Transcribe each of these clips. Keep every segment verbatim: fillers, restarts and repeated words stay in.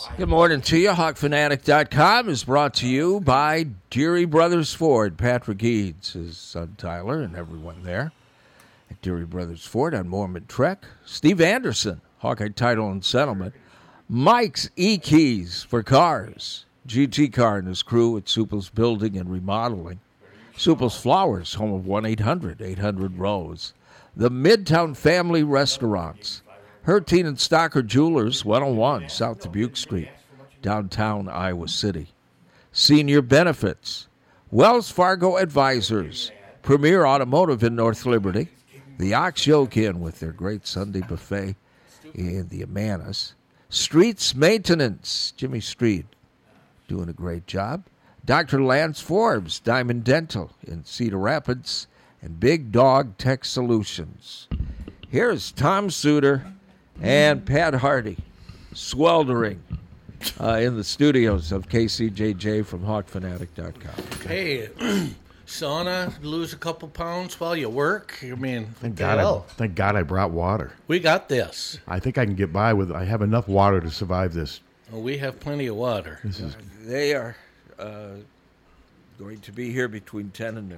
Good morning to you. Hawk Fanatic dot com is brought to you by Deary Brothers Ford. Patrick Eads, his son Tyler, and everyone there at Deary Brothers Ford on Mormon Trek. Steve Anderson, Hawkeye Title and Settlement. Mike's E-Keys for cars. G T Car and his crew at Supple's Building and Remodeling. Supple's Flowers, home of one eight hundred eight hundred Rose. The Midtown Family Restaurants. Herteen and Stocker Jewelers, one oh one South Dubuque Street, downtown Iowa City. Senior Benefits. Wells Fargo Advisors. Premier Automotive in North Liberty. The Ox Yoke Inn with their great Sunday buffet in the Amanas. Streets Maintenance. Jimmy Street doing a great job. Doctor Lance Forbes, Diamond Dental in Cedar Rapids. And Big Dog Tech Solutions. Here's Tom Suter and Pat Hardy, sweltering uh, in the studios of K C J J from Hawk Fanatic dot com. Hey, sauna, lose a couple pounds while you work. I mean, thank God, I, thank God I brought water. We got this. I think I can get by with. I have enough water to survive this. Well, we have plenty of water. This is. They are uh, going to be here between ten and noon.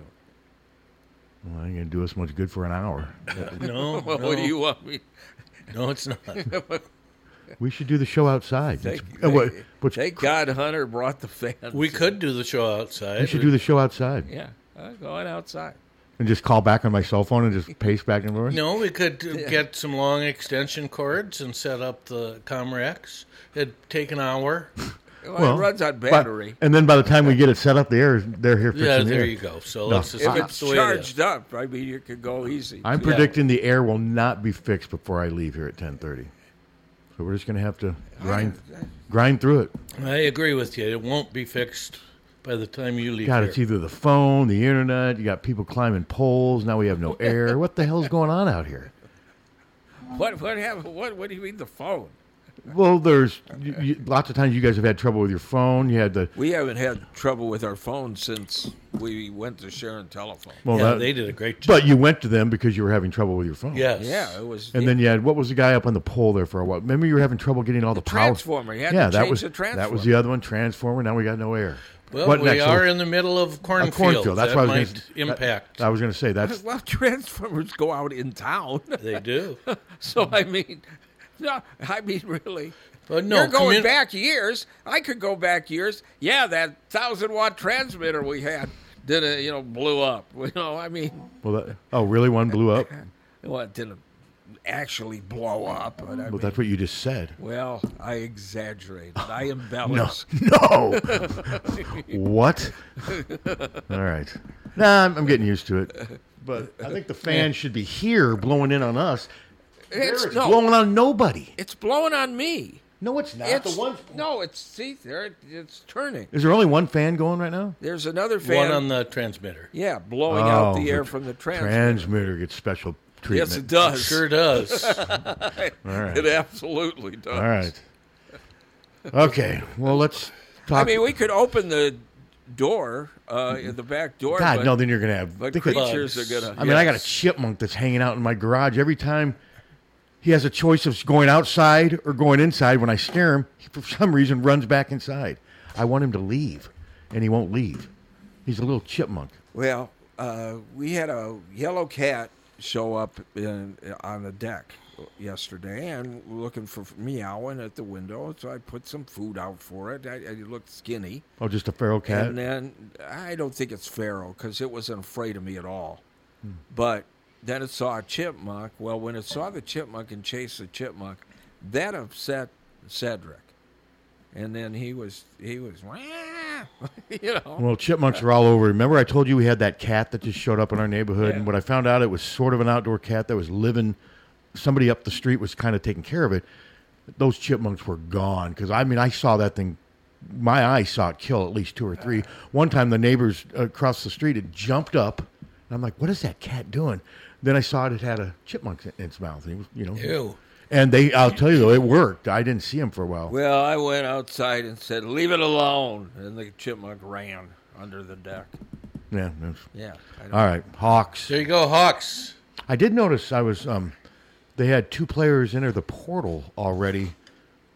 Well, I ain't gonna do us much good for an hour. no, well, no. What do you want me? No, it's not. We should do the show outside. Thank, uh, what, thank, thank God Hunter brought the fans. We could do the show outside. We should do the show outside. Yeah, uh, going outside. And just call back on my cell phone and just pace back and forth? No, we could get some long extension cords and set up the Comrex. It'd take an hour. Well, well, it runs on battery. But, and then by the time we get it set up, the air, they're here fixing Yeah, the there air. you go. So no. let's just if it's the charged up, I mean, you could go easy. I'm yeah. predicting the air will not be fixed before I leave here at ten thirty. So we're just going to have to grind grind through it. I agree with you. It won't be fixed by the time you leave God, here. it's either the phone, the internet, you got people climbing poles, now we have no air. What the hell's going on out here? What what happened? What what do you mean the phone? Well, there's you, you, lots of times you guys have had trouble with your phone. You had the we haven't had trouble with our phone since we went to Sharon Telephone. Well, yeah, that, they did a great job. But you went to them because you were having trouble with your phone. Yes. Yeah, it was. And yeah. then you had what was the guy up on the pole there for a while? Remember you were having trouble getting all the, the power. Transformer. You had yeah, to that change was the transformer. that was the other one. Transformer. Now we got no air. Well, what we next? are So, in the middle of cornfield. cornfield. That's that what I might was gonna, impact. That, I was going to say that's well, Transformers go out in town. They do. So I mean, no, I mean really. But no, You're going commun- back years. I could go back years. Yeah, that thousand watt transmitter we had did it, you know, blew up. You know, I mean. Well, that, oh, really? One blew up? Well, it didn't actually blow up. But I well, mean, that's what you just said. Well, I exaggerated. I embellished. No. no. What? All right. Nah, I'm, I'm getting used to it. But I think the fans should be here blowing in on us. It's, it's no, blowing on nobody. It's blowing on me. No, it's not. It's, the one. No, it's see there. It's turning. Is there only one fan going right now? There's another fan. One on the transmitter. Yeah, blowing oh, out the air from the transmitter. Transmitter gets special treatment. Yes, it does. It sure does. All right. It absolutely does. All right. Okay. Well, let's talk. I mean, we could open the door, uh, in the back door. God, but, no. Then you're gonna have. But think creatures bugs. are gonna. I mean, I got a chipmunk that's hanging out in my garage every time. He has a choice of going outside or going inside. When I scare him, he, for some reason, runs back inside. I want him to leave, and he won't leave. He's a little chipmunk. Well, uh, we had a yellow cat show up in, on the deck yesterday and looking for meowing at the window. So I put some food out for it. I, it looked skinny. Oh, just a feral cat? And then I don't think it's feral because it wasn't afraid of me at all. Hmm. But then it saw a chipmunk. Well, when it saw the chipmunk and chased the chipmunk, that upset Cedric. And then he was, he was, you know. Well, chipmunks are all over. Remember I told you we had that cat that just showed up in our neighborhood? Yeah. And when I found out it was sort of an outdoor cat that was living, somebody up the street was kind of taking care of it. Those chipmunks were gone. Because, I mean, I saw that thing, my eyes saw it kill at least two or three. One time the neighbors across the street, it jumped up. And I'm like, what is that cat doing? Then I saw it, it had a chipmunk in its mouth. And it was, you know. Ew. And they, I'll tell you though, it worked. I didn't see him for a while. Well, I went outside and said, leave it alone. And the chipmunk ran under the deck. Yeah. Yeah. All right. Hawks. There you go, Hawks. I did notice I was, um, they had two players enter the portal already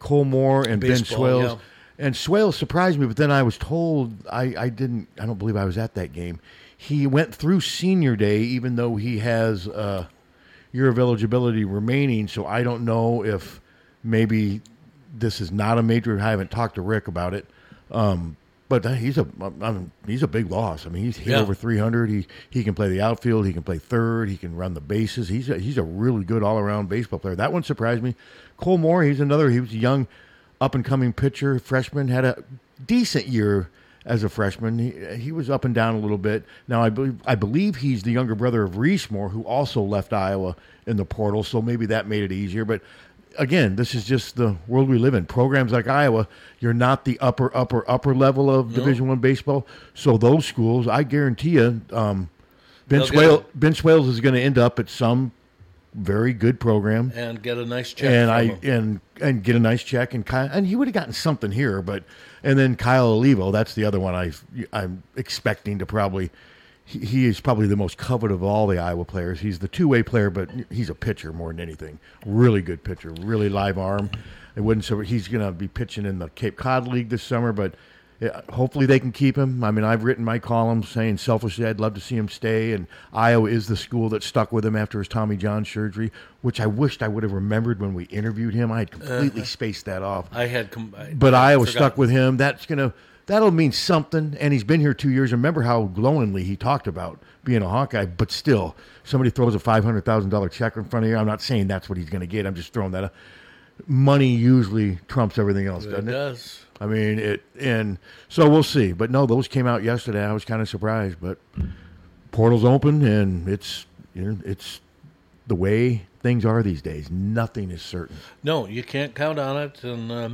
Cole Moore and Ben Baseball, Swales. yeah. And Swales surprised me, but then I was told I, I didn't. I don't believe I was at that game. He went through senior day, even though he has a year of eligibility remaining. So I don't know if maybe this is not a major. I haven't talked to Rick about it, um, but he's a I mean, he's a big loss. I mean, he's hit Yeah. over three hundred. He he can play the outfield. He can play third. He can run the bases. He's a, he's a really good all around baseball player. That one surprised me. Cole Moore, he's another. He was a young, up and coming pitcher, freshman. Had a decent year as a freshman. He, he was up and down a little bit. Now I believe I believe he's the younger brother of Reese Moore, who also left Iowa in the portal. So maybe that made it easier. But again, this is just the world we live in. Programs like Iowa, you're not the upper, upper, upper level of Division One baseball. So those schools, I guarantee you, um, Ben They'll Swales, get Ben Swales is going to end up at some very good program, And get a nice check and from I him. and and get a nice check, and Kyle, and he would have gotten something here, but and then Kyle Olivo, that's the other one I I'm expecting to probably. He, he is probably the most coveted of all the Iowa players. He's the two-way player, but he's a pitcher more than anything. Really good pitcher, really live arm. It wouldn't. So he's going to be pitching in the Cape Cod League this summer, but yeah, hopefully they can keep him. I mean, I've written my column saying selfishly I'd love to see him stay, and Iowa is the school that stuck with him after his Tommy John surgery, which I wished I would have remembered when we interviewed him. I had completely uh, spaced that off. I had, com- I, but I Iowa forgot. stuck with him. That's gonna that'll mean something. And he's been here two years. Remember how glowingly he talked about being a Hawkeye, but still, somebody throws a five hundred thousand dollar check in front of you. I'm not saying that's what he's going to get. I'm just throwing that up. Money usually trumps everything else, doesn't it? It does. I mean, it, and so we'll see. But no, those came out yesterday. I was kind of surprised, but portal's open, and it's you know it's the way things are these days. Nothing is certain. No, you can't count on it, and um,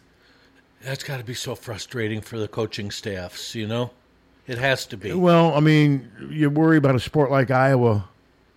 that's got to be so frustrating for the coaching staffs. You know, it has to be. Well, I mean, you worry about a sport like Iowa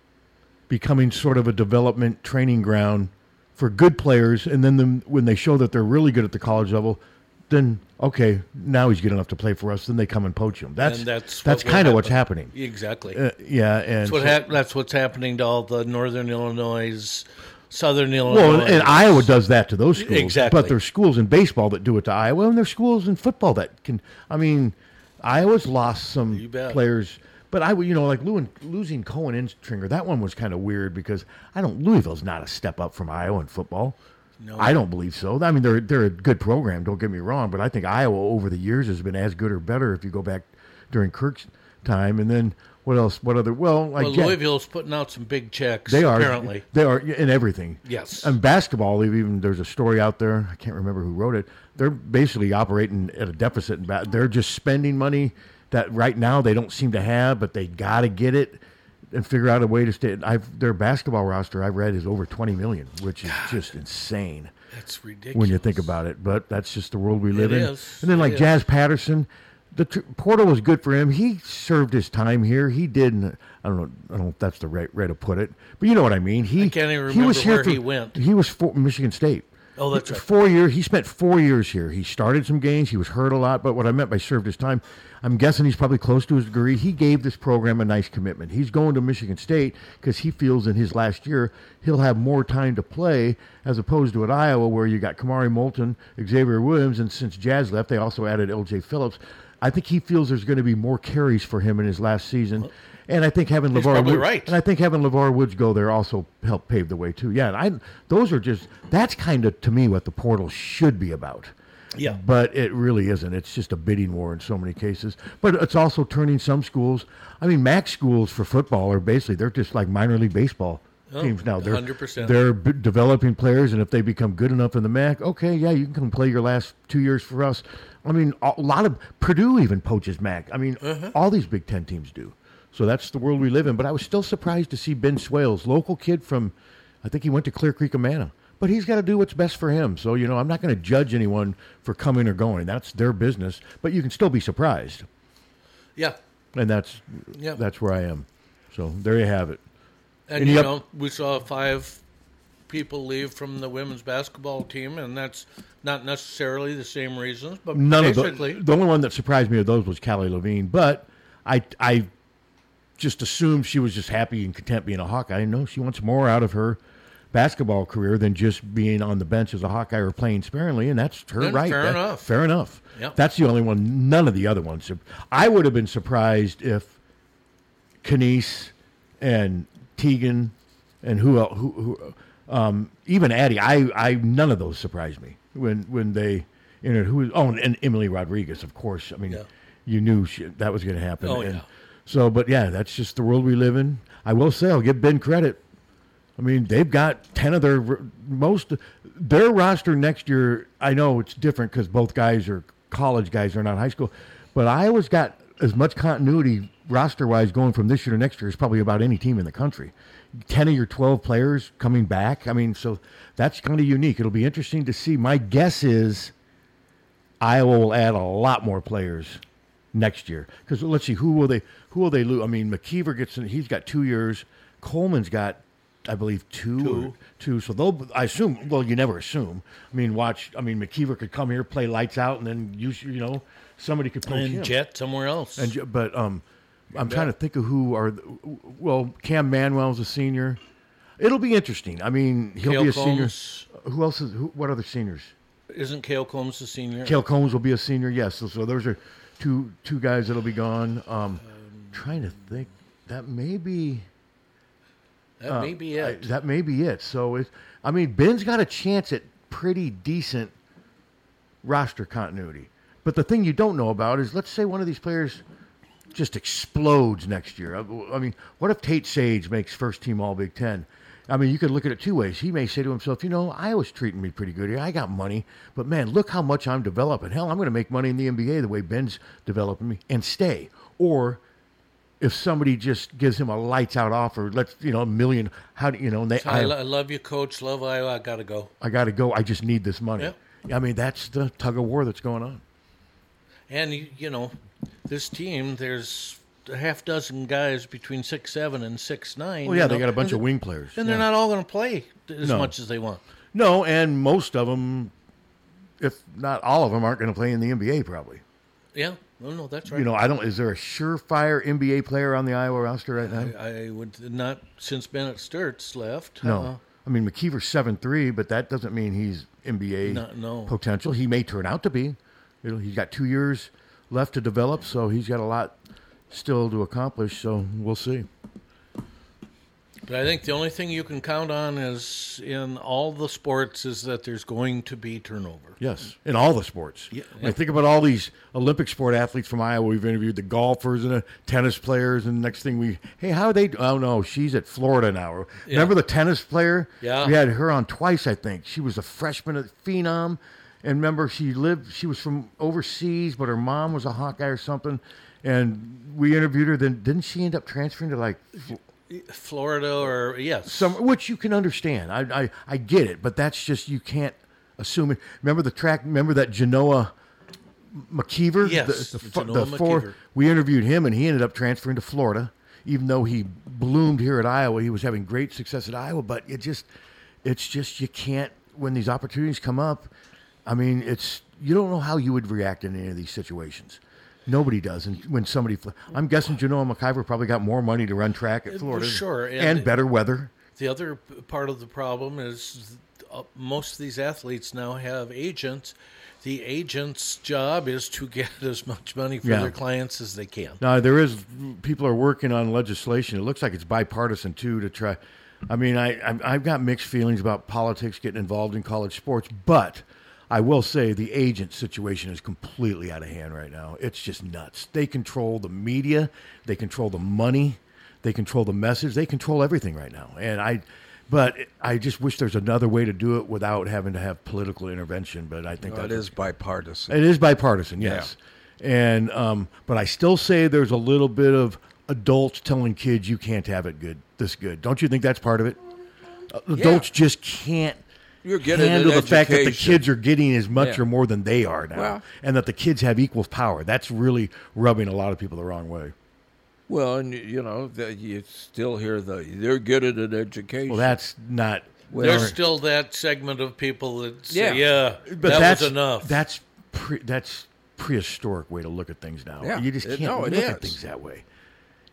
becoming sort of a development training ground for good players, and then the, when they show that they're really good at the college level, then okay, now he's good enough to play for us. Then they come and poach him. That's And that's that's what will kind of happen. what's happening. Exactly. Uh, yeah, and That's what so- hap- that's what's happening to all the Northern Illinois, Southern Illinois. well, and Iowa does that to those schools. Exactly. But there's schools in baseball that do it to Iowa, and there's schools in football that can. I mean, Iowa's lost some You bet. players. But I would, you know, like Lewin, losing Cohen Instringer, that one was kind of weird because I don't. Louisville's not a step up from Iowa in football. No. I don't believe so. I mean, they're they're a good program. Don't get me wrong, but I think Iowa over the years has been as good or better if you go back during Kirk's time. And then what else? What other? Well, like Well, Jack- Louisville's putting out some big checks. they are apparently. they are in everything. Yes. And basketball, they've even there's a story out there. I can't remember who wrote it. They're basically operating at a deficit. In ba- they're just spending money that right now they don't seem to have, but they got to get it and figure out a way to stay. I've, their basketball roster I've read is over twenty million, which is just insane That's ridiculous. when you think about it. But that's just the world we live It in. is. And then like It Jazz Patterson, the tr- portal was good for him. He served his time here. He did. I don't know. I don't know if that's the right way to put it, but you know what I mean. He I can't even he was remember here where for, he went. He was for Michigan State. Oh, that's right. Four years. He spent four years here. He started some games. He was hurt a lot. But what I meant by served his time, I'm guessing he's probably close to his degree. He gave this program a nice commitment. He's going to Michigan State because he feels in his last year he'll have more time to play as opposed to at Iowa where you got Kamari Moulton, Xavier Williams, and since Jazz left, they also added L J Phillips. I think he feels there's going to be more carries for him in his last season. And I think having He's LeVar probably Woods, right. and I think having LeVar Woods go there also helped pave the way too. Yeah, and I those are just that's kind of to me what the portal should be about. Yeah. But it really isn't. It's just a bidding war in so many cases. But it's also turning some schools. I mean, MAC schools for football are basically they're just like minor league baseball Oh, teams now. They're one hundred percent. they're b- developing players, and if they become good enough in the MAC, okay, yeah, you can come play your last two years for us. I mean, a lot of Purdue even poaches MAC. I mean, Uh-huh. all these Big Ten teams do. So that's the world we live in. But I was still surprised to see Ben Swales, local kid from, I think he went to Clear Creek, Amana. But he's got to do what's best for him. So, you know, I'm not going to judge anyone for coming or going. That's their business. But you can still be surprised. Yeah. And that's Yeah. that's where I am. So there you have it. And, And you yep. know, we saw five people leave from the women's basketball team, and that's not necessarily the same reasons, but None of basically. the, the only one that surprised me of those was Callie Levine. But I, I just assumed she was just happy and content being a Hawkeye. No, she wants more out of her basketball career than just being on the bench as a Hawkeye or playing sparingly, and that's her Then right. fair That- enough. Fair enough. Yep. That's the only one. None of the other ones. I would have been surprised if Knies and Tegan and who else, who, who um, even Addie. I, I none of those surprised me when when they entered. Who was oh and Emily Rodriguez, of course. I mean, Yeah. you knew she, that was going to happen. Oh, and yeah. So, but yeah, that's just the world we live in. I will say, I'll give Ben credit. I mean, they've got ten of their most their roster next year. I know it's different because both guys are college guys; they're not high school. But Iowa's got as much continuity roster-wise going from this year to next year as probably about any team in the country. Ten of your twelve players coming back. I mean, so that's kind of unique. It'll be interesting to see. My guess is Iowa will add a lot more players next year because let's see who will they who will they lose? I mean, McKeever gets he's got two years. Coleman's got, I believe, two. Two. Or two. So they'll, I assume, well, you never assume. I mean, watch, I mean, McKeever could come here, play lights out, and then, you, you know, somebody could poach him. And Jet somewhere else. And, J- but um, I'm trying to think of who are, the, well, Cam Manuel's a senior. It'll be interesting. I mean, he'll Cale be a Combs. senior. Who else is, who, what other seniors? Isn't Cale Combs the senior? Cale Combs will be a senior, yes. So, so those are two two guys that'll be gone. Um, trying to think. That may be... That may be I- it. that may be it. So, it, I mean, Ben's got a chance at pretty decent roster continuity. But the thing you don't know about is, let's say one of these players just explodes next year. I, I mean, what if Tate Sage makes first team All Big Ten? I mean, you could look at it two ways. He may say to himself, you know, Iowa's treating me pretty good here. I got money, but man, look how much I'm developing. Hell, I'm going to make money in the N B A the way Ben's developing me and stay. Or if somebody just gives him a lights out offer, let's, you know, a million, how do you know, and they, So I, I, lo- I love you, Coach. Love Iowa. I got to go. I got to go. I just need this money. Yep. I mean, that's the tug of war that's going on. And, you, you know, this team, there's a half dozen guys between six seven and six nine. Well, yeah, you they know, got a bunch and of wing players. And Yeah. they're not all going to play as No. much as they want. No, and most of them, if not all of them, aren't going to play in the N B A probably. Yeah. No, no, that's right. You know, I don't. Is there a surefire N B A player on the Iowa roster right now? I, I would not, since Bennett Sturts left. No. uh, I mean, McKeever's seven three, but that doesn't mean he's N B A No, no. potential. He may turn out to be. You know, he's got two years left to develop, so he's got a lot still to accomplish. So we'll see. But I think the only thing you can count on is in all the sports is that there's going to be turnover. Yes, in all the sports. Yeah, I mean, think about all these Olympic sport athletes from Iowa. We've interviewed the golfers and the tennis players, and the next thing we, hey, how are they? Oh no, she's at Florida now. Yeah. Remember the tennis player? Yeah. we had her on twice. I think she was a freshman at Phenom, and remember she lived. She was from overseas, but her mom was a Hawkeye or something. And we interviewed her. Then didn't she end up transferring to like Florida or, yes. some, which you can understand. I, I I get it, but that's just you can't assume it. Remember the track? Remember that Genoa McKeever? Yes, the, the, Genoa the four. McKeever. We interviewed him, and he ended up transferring to Florida, even though he bloomed here at Iowa. He was having great success at Iowa, but it just, it's just you can't when these opportunities come up. I mean, it's you don't know how you would react in any of these situations. Nobody does. And when somebody, fl- I'm guessing Genoa McKeever probably got more money to run track at Florida, sure, and, and- better weather. The other p- part of the problem is uh, most of these athletes now have agents. The agent's job is to get as much money for Yeah. their clients as they can. Now there is people are working on legislation. It looks like it's bipartisan too to try. I mean, I I've- I've got mixed feelings about politics getting involved in college sports, but I will say the agent situation is completely out of hand right now. It's just nuts. They control the media, they control the money, they control the message, they control everything right now. And I, but I just wish there's another way to do it without having to have political intervention. But I think Well, that it is bipartisan. it is bipartisan, yes. And um, but I still say there's a little bit of adults telling kids you can't have it good, this good. Don't you think that's part of it? Uh, Adults just can't You're getting handle an the fact that the education. kids are getting as much Yeah. or more than they are now, Well- and that the kids have equal power. That's really rubbing a lot of people the wrong way. Well, and you know, the, you still hear the they're getting an education. Well, that's not. There's still that segment of people that say, Yeah. yeah, But that that's was enough. That's pre, that's prehistoric way to look at things now. Yeah. You just It- can't no, it look at is. things that way.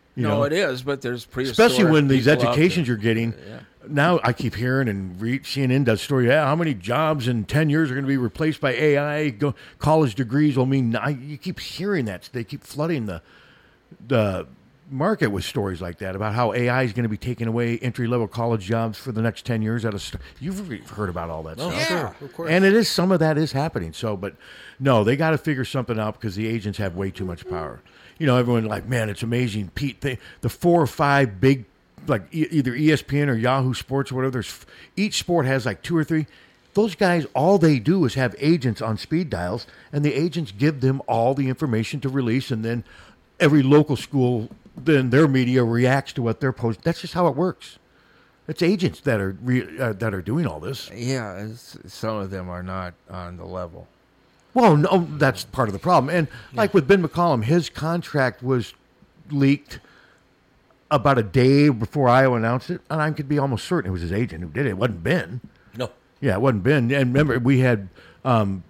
You no, know? it is, but there's prehistoric Especially when these people out educations there. you're getting. Yeah. Now I keep hearing and read, C N N does story. Yeah, how many jobs in ten years are going to be replaced by A I? Go, college degrees will mean. I, you keep hearing that. They keep flooding the the market with stories like that about how A I is going to be taking away entry level college jobs for the next ten years. Out of st- you've heard about all that Oh, stuff, sure, of course. and it is some of that is happening. So, but no, they got to figure something out because the agents have way too much power. You know, everyone like, man, it's amazing. Pete, they, the four or five big, like e- either E S P N or Yahoo Sports or whatever. There's each sport has like two or three. Those guys, all they do is have agents on speed dials, and the agents give them all the information to release, and then every local school, then their media reacts to what they're posting. That's just how it works. It's agents that are re- uh, that are doing all this. Yeah, it's, some of them are not on the level. Well, no, that's part of the problem. And like with Ben McCollum, his contract was leaked about a day before Iowa announced it, and I could be almost certain it was his agent who did it. It wasn't Ben. No. Yeah, it wasn't Ben. And remember, we had um,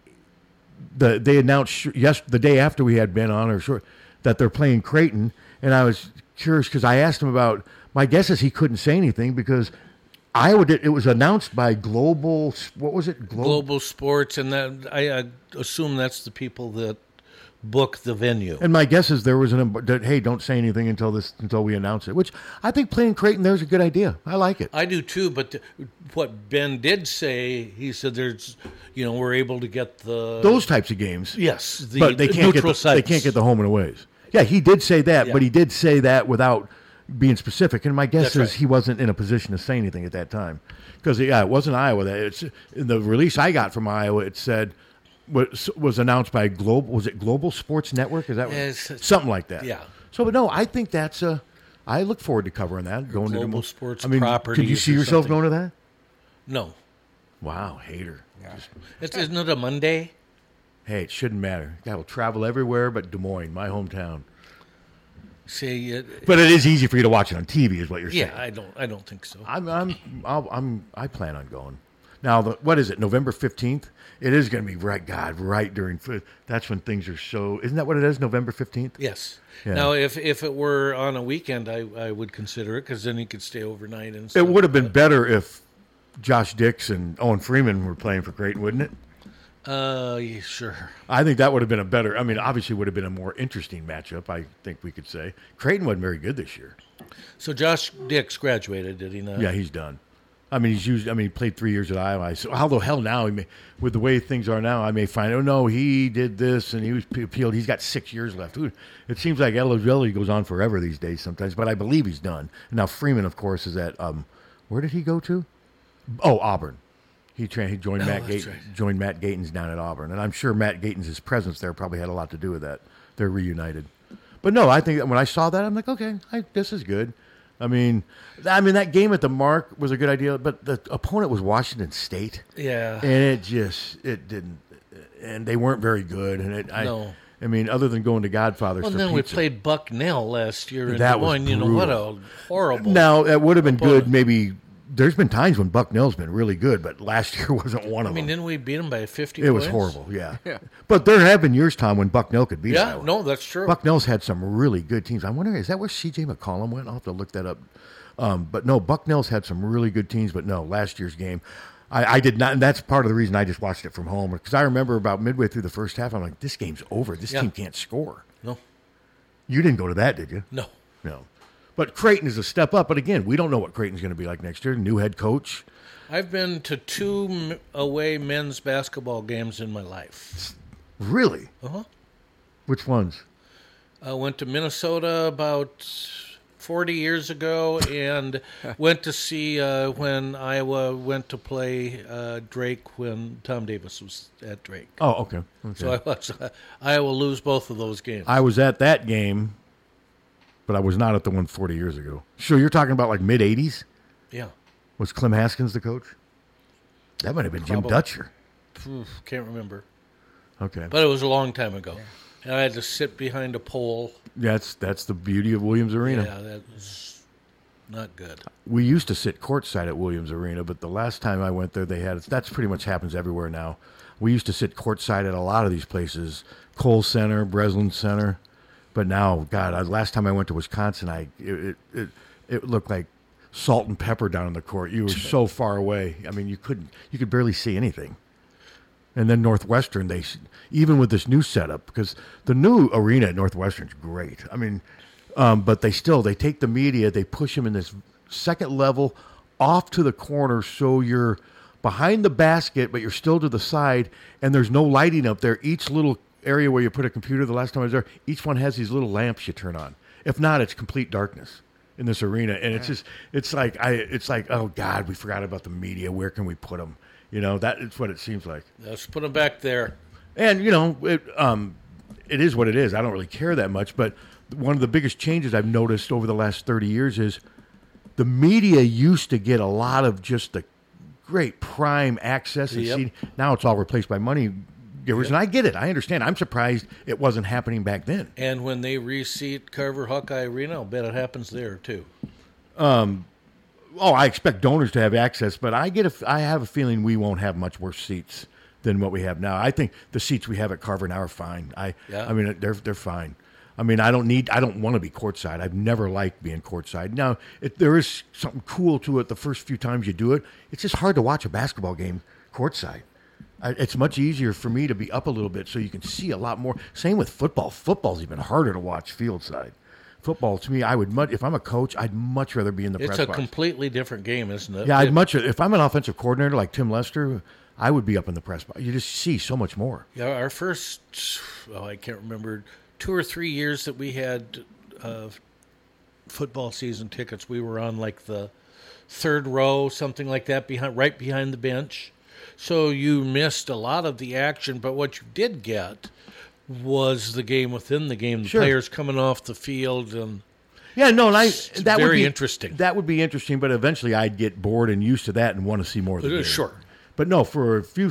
the they announced sh- yes the day after we had Ben on or short that they're playing Creighton, and I was curious because I asked him about. My guess is he couldn't say anything because Iowa did. It was announced by Global. What was it? Global. Global Sports, and that I, I assume that's the people that book the venue. And my guess is there was an that, hey, don't say anything until this until we announce it. Which I think playing Creighton there's a good idea. I like it. I do too, but th- what Ben did say, he said there's, you know, we're able to get the Those types of games. yes, the but they can't get neutral the, they sites. can't get the home and aways. Yeah, he did say that, Yeah. but he did say that without being specific. And my guess That's is right. he wasn't in a position to say anything at that time because yeah, it wasn't Iowa. That it's in the release I got from Iowa. It said was was announced by Global. Was it Global Sports Network? Is that what, Yes. something like that? Yeah. So, but no, I think that's a. I look forward to covering that. Going to Global the, Sports I mean, could you Properties see or yourself something. going to that? No, Wow, hater. Just- it's, isn't it a Monday? hey, it shouldn't matter. I will travel everywhere but Des Moines, my hometown. See, it, But it is easy for you to watch it on T V, is what you're saying. yeah, I don't, I don't think so. I'm, I'm, I'll, I'm, I plan on going. Now, the, what is it? November fifteenth. It is going to be right, God, right during. That's when things are so. Isn't that what it is? November fifteenth. Yes. Yeah. Now, if if it were on a weekend, I, I would consider it because then you could stay overnight and stuff. It would have been better if Josh Dix and Owen Freeman were playing for Creighton, wouldn't it? Uh, yeah, sure. I think that would have been a better. I mean, obviously, would have been a more interesting matchup. I think we could say Creighton wasn't very good this year. So Josh Dix graduated, did he not? Yeah, he's done. I mean, he's used. I mean, he played three years at Iowa. So how the hell now? He may, with the way things are now, I may find. Oh no, he did this and he was appealed. He's got six years left. Ooh, it seems like eligibility goes on forever these days sometimes. But I believe he's done. Now Freeman, of course, is at. Um, where did he go to? Oh, Auburn. He, tra- he joined Oh, Matt that's Gayton, right. joined Matt Gayton's down at Auburn, and I'm sure Matt Gayton's presence there probably had a lot to do with that. They're reunited. But no, I think that when I saw that, I'm like, okay, I, this is good. I mean, I mean that game at the Mark was a good idea, but the opponent was Washington State, Yeah. and it just it didn't, and they weren't very good. And it, I, No. I mean, other than going to Godfather's Well, for and then we pizza. played Bucknell last year in That Des was Moines. You know what brutal. a horrible. Now that would have been opponent. good. Maybe there's been times when Bucknell's been really good, but last year wasn't one of I mean, them. didn't we beat them by fifty? It was points? horrible, yeah. But there have been years, Tom, when Bucknell could beat Yeah, Iowa. no, that's true. Bucknell's had some really good teams. I wonder, is that where C J McCollum went? I'll have to look that up. Um, but no, Bucknell's had some really good teams. But no, last year's game, I, I did not. And that's part of the reason I just watched it from home. Because I remember about midway through the first half, I'm like, this game's over. This Yeah. team can't score. No, You didn't go to that, did you? no. No. But Creighton is a step up. But again, we don't know what Creighton's going to be like next year. New head coach. I've been to two m- away men's basketball games in my life. Really? Uh-huh. Which ones? I went to Minnesota about forty years ago and went to see uh, when Iowa went to play uh, Drake when Tom Davis was at Drake. Oh, okay. okay. So I watched uh, Iowa lose both of those games. I was at that game, but I was not at the one forty years ago. Sure, you're talking about like mid eighties? yeah. Was Clem Haskins the coach? That might have been Jim Probably. Dutcher. Oof, can't remember. Okay. But it was a long time ago. And I had to sit behind a pole. That's that's the beauty of Williams Arena. Yeah, that was not good. We used to sit courtside at Williams Arena, but the last time I went there, they had that's pretty much happens everywhere now. We used to sit courtside at a lot of these places, Cole Center, Breslin Center, But now, God, I, last time I went to Wisconsin, I it, it it it looked like salt and pepper down in the court. You were so far away. I mean, you couldn't you could barely see anything. And then Northwestern, they even with this new setup, because the new arena at Northwestern's great. I mean, um, but they still they take the media, they push them in this second level off to the corner, so you're behind the basket, but you're still to the side, and there's no lighting up there. Each little area where you put a computer, the last time I was there, each one has these little lamps you turn on. If not, it's complete darkness in this arena, and it's just it's like I it's like oh God, we forgot about the media. Where can we put them? You know, that is what it seems like. Let's put them back there. And, you know, it, um, it is what it is. I don't really care that much. But one of the biggest changes I've noticed over the last thirty years is the media used to get a lot of just the great prime access. And Yep. see, now it's all replaced by money givers. Yep. And I get it. I understand. I'm surprised it wasn't happening back then. And when they reseat Carver Hawkeye Arena, I'll bet it happens there, too. Oh, I expect donors to have access, but I get a, I have a feeling we won't have much worse seats than what we have now. I think the seats we have at Carver now are fine. I, Yeah. I mean, they're they're fine. I mean, I don't need, I don't want to be courtside. I've never liked being courtside. Now, it, there is something cool to it the first few times you do it. It's just hard to watch a basketball game courtside. I, it's much easier for me to be up a little bit so you can see a lot more. Same with football. Football's even harder to watch field side. Football, to me, I would much, if I'm a coach, I'd much rather be in the It's press a box. completely different game, isn't it? Yeah, I'd It- much, if I'm an offensive coordinator like Tim Lester, I would be up in the press box. You just see so much more. Yeah, our first, oh, I can't remember, two or three years that we had uh, football season tickets, we were on like the third row, something like that, behind, right behind the bench. So you missed a lot of the action, but what you did get was the game within the game, the Sure. players coming off the field, and Yeah, no, and I It's that would very be interesting. That would be interesting, but eventually I'd get bored and used to that and want to see more of the Uh, game. sure. But no, for a few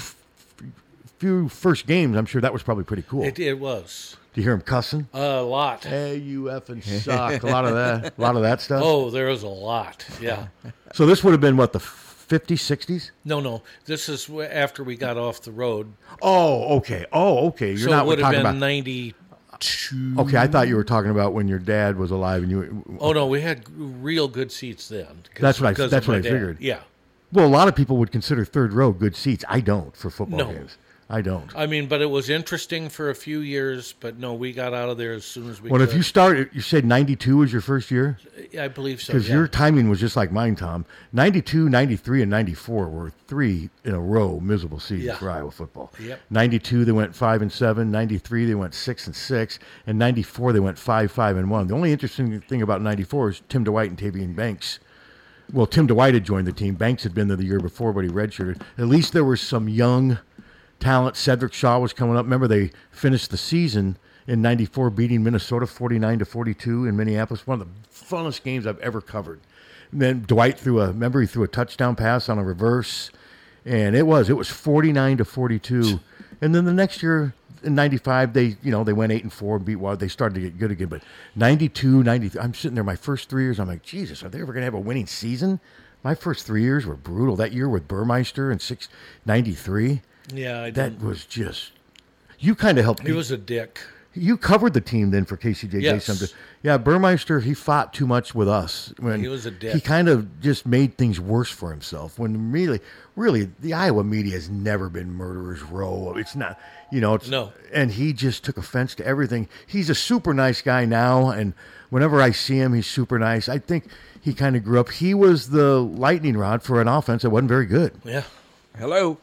few first games, I'm sure that was probably pretty cool. it, it was Do you hear him cussing? a lot. Hey, you effing suck! A lot of that, a lot of that stuff. Oh, there was a lot. Yeah. So this would have been what, the fifties, sixties? No, no. This is wh- after we got off the road. Oh, okay. Oh, okay. You're so not it would have talking been about. ninety-two. Okay, I thought you were talking about when your dad was alive and you. Oh no, we had real good seats then. 'cause- That's what I- because that's of what my I dad. figured. Yeah, Well, a lot of people would consider third row good seats. I don't for football No. games. I don't. I mean, but it was interesting for a few years. But no, we got out of there as soon as we. Well, could. if you started, you said ninety-two was your first year? I believe so. Because Yeah. your timing was just like mine, Tom. ninety-two, ninety-three, and ninety-four were three in a row miserable seasons Yeah. for Iowa football. Yep. ninety-two, they went five and seven. ninety-three, they went six and six. And ninety-four, they went five, five and one. The only interesting thing about ninety-four is Tim Dwight and Tavian Banks. Well, Tim Dwight had joined the team. Banks had been there the year before, but he redshirted. At least there was some young talent. Cedric Shaw was coming up. Remember, they finished the season in ninety-four beating Minnesota forty-nine to forty-two in Minneapolis. One of the funnest games I've ever covered. And then Dwight threw a, remember he threw a touchdown pass on a reverse, and it was, it was forty-nine to forty-two. And then the next year in ninety-five, they, you know, they went eight and four and beat Wild. They started to get good again, but ninety-two, ninety-three, I'm sitting there my first three years. I'm like, Jesus, are they ever going to have a winning season? My first three years were brutal. That year with Burmeister in six, ninety-three, yeah, I that didn't. was just, you kind of helped He me. was a dick. You covered the team then for K C J J. Yes. Someday. Yeah, Burmeister, he fought too much with us. When He was a dick. He kind of just made things worse for himself. When really, really, the Iowa media has never been murderer's row. It's not, you know. It's, No. And he just took offense to everything. He's a super nice guy now, and whenever I see him, he's super nice. I think he kind of grew up. He was the lightning rod for an offense that wasn't very good. Yeah. Hello.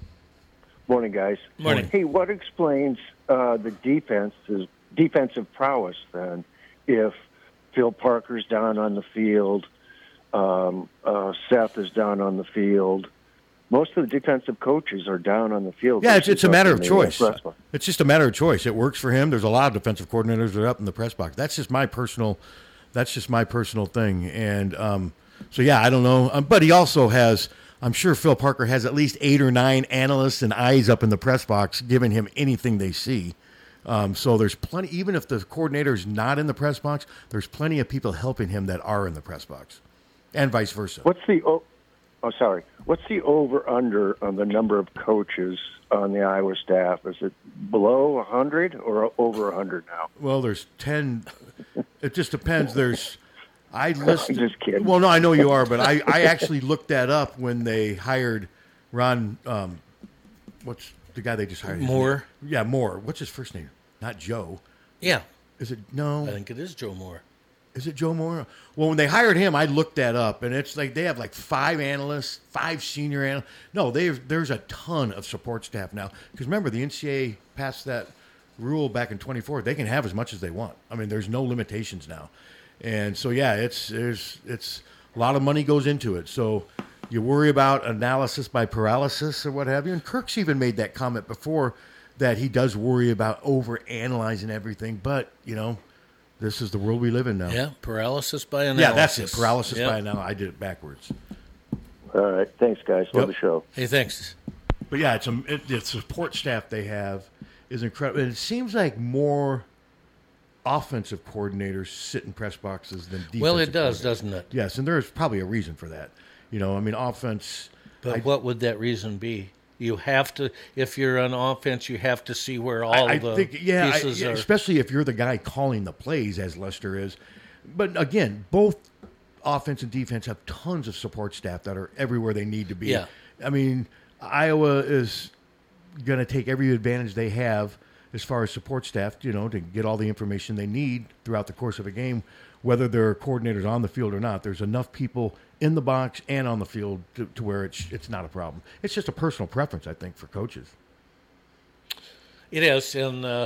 Morning, guys. Morning. Hey, what explains uh, the defense's defensive prowess then? If Phil Parker's down on the field, um, uh, Seth is down on the field, most of the defensive coaches are down on the field. Yeah, it's, it's a matter of Versus up in the, uh, choice. press box. It's just a matter of choice. It works for him. There's a lot of defensive coordinators that are up in the press box. That's just my personal. That's just my personal thing. And um, so, yeah, I don't know. Um, but he also has. I'm sure Phil Parker has at least eight or nine analysts and eyes up in the press box giving him anything they see. Um, so there's plenty. Even if the coordinator is not in the press box, there's plenty of people helping him that are in the press box, and vice versa. What's the o- oh, sorry. What's the over-under on the number of coaches on the Iowa staff? Is it below one hundred or over one hundred now? Well, there's ten. It just depends. There's, I listed. I'm just kidding. Well, no, I know you are, but I, I actually looked that up when they hired Ron. Um, what's the guy they just hired? Moore. Yeah, Moore. What's his first name? Not Joe. Yeah, Is it no? I think it is Joe Moore. Is it Joe Moore? Well, when they hired him, I looked that up, and it's like they have like five analysts, five senior analysts. No, they there's a ton of support staff now. Because remember, the N C double A passed that rule back in twenty-four. They can have as much as they want. I mean, there's no limitations now. And so, yeah, it's there's it's a lot of money goes into it. So you worry about analysis by paralysis or what have you. And Kirk's even made that comment before that he does worry about over analyzing everything. But you know. This is the world we live in now. Yeah, paralysis by analysis. Yeah, that's it. Paralysis Yep. by analysis. I did it backwards. All right. Thanks, guys. Love Yep. the show. Hey, thanks. But yeah, it's a, it, the support staff they have is incredible. And it seems like more offensive coordinators sit in press boxes than defensive. Well, it does, coordinators. doesn't it? Yes, and there's probably a reason for that. You know, I mean, offense. But I, what would that reason be? You have to, if you're on offense, you have to see where all I, I the think, yeah, I, pieces yeah, are. especially if you're the guy calling the plays, as Lester is. But again, both offense and defense have tons of support staff that are everywhere they need to be. Yeah. I mean, Iowa is going to take every advantage they have as far as support staff, you know, to get all the information they need throughout the course of a game, whether they're coordinators on the field or not. There's enough people in the box and on the field to, to where it's it's not a problem. It's just a personal preference, I think, for coaches. It is, and uh,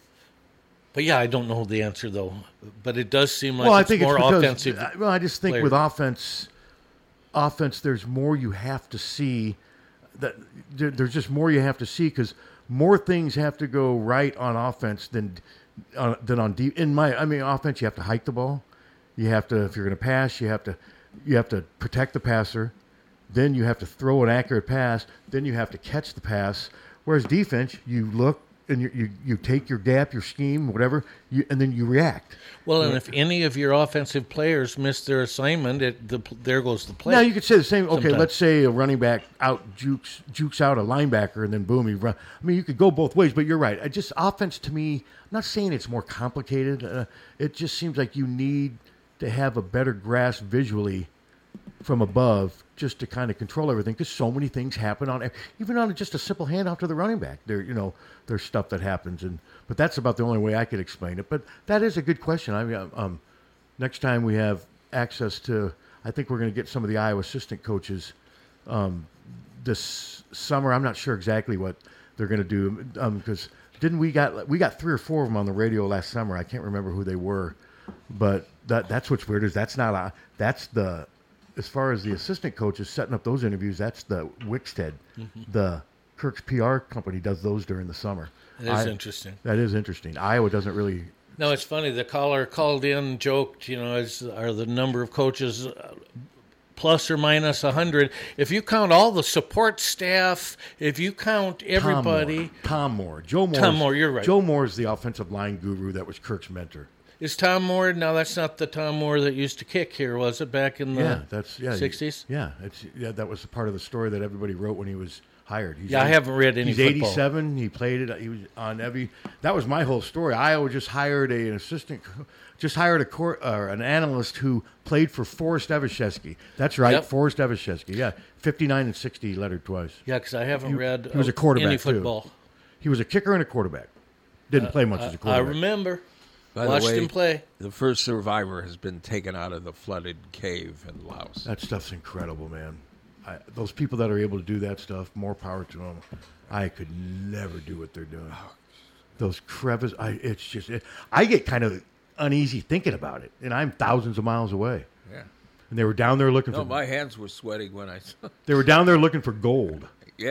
but yeah, I don't know the answer though. But it does seem like Well, I it's think more it's because, offensive. uh, Well, I just think player. with offense, offense, there's more you have to see. That there, there's just more you have to see because more things have to go right on offense than uh, than on deep. In my, I mean, offense, you have to hike the ball. You have to, if you're going to pass, you have to, you have to protect the passer. Then you have to throw an accurate pass. Then you have to catch the pass. Whereas defense, you look and you you, you take your gap, your scheme, whatever, you, and then you react. Well, and if any of your offensive players miss their assignment, it, the, there goes the play. Now you could say the same. Okay, Sometimes. let's say a running back out jukes jukes out a linebacker, and then boom, he run. I mean, you could go both ways, but you're right. I just offense to me. I'm not saying it's more complicated. Uh, it just seems like you need to have a better grasp visually from above, just to kind of control everything. Because so many things happen on even on just a simple handoff to the running back. There, you know, there's stuff that happens, and but that's about the only way I could explain it. But that is a good question. I mean, um, next time we have access to, I think we're going to get some of the Iowa assistant coaches um, this summer. I'm not sure exactly what they're going to do because um, didn't we got we got three or four of them on the radio last summer. I can't remember who they were, but that that's what's weird is that's not a that's the as far as the assistant coaches setting up those interviews. That's the Wickstead, mm-hmm. the Kirk's P R company does those during the summer. That is I, interesting. That is interesting. Iowa doesn't really. No, it's funny. The caller called in, joked, you know, is, are the number of coaches plus or minus one hundred? If you count all the support staff, if you count everybody. Tom Moore. Tom Moore. Joe Moore. Tom Moore, you're right. Joe Moore is the offensive line guru that was Kirk's mentor. Is Tom Moore, now that's not the Tom Moore that used to kick here, was it, back in the yeah, that's, yeah, sixties? Yeah, it's, yeah, that was part of the story that everybody wrote when he was hired. He's yeah, eighty, I haven't read any He's football. eighty-seven. He played it. He was on every. That was my whole story. Iowa just hired a, an assistant, just hired a court, uh, an analyst who played for Forrest Evashevsky. That's right, Yep. Forrest Evashevsky. Yeah, fifty-nine and sixty lettered twice. Yeah, because I haven't He- read he was a quarterback, any too. football. He was a kicker and a quarterback. Didn't play much as a I quarterback. remember. By Watched the way, him play. the first survivor has been taken out of the flooded cave in Laos. That stuff's incredible, man. I, those people that are able to do that stuff, more power to them. I could never do what they're doing. Those crevices, I, it's just, it, I get kind of uneasy thinking about it, and I'm thousands of miles away. Yeah. And they were down there looking No, for. my hands were sweating when I saw. They were down there looking for gold. Yeah.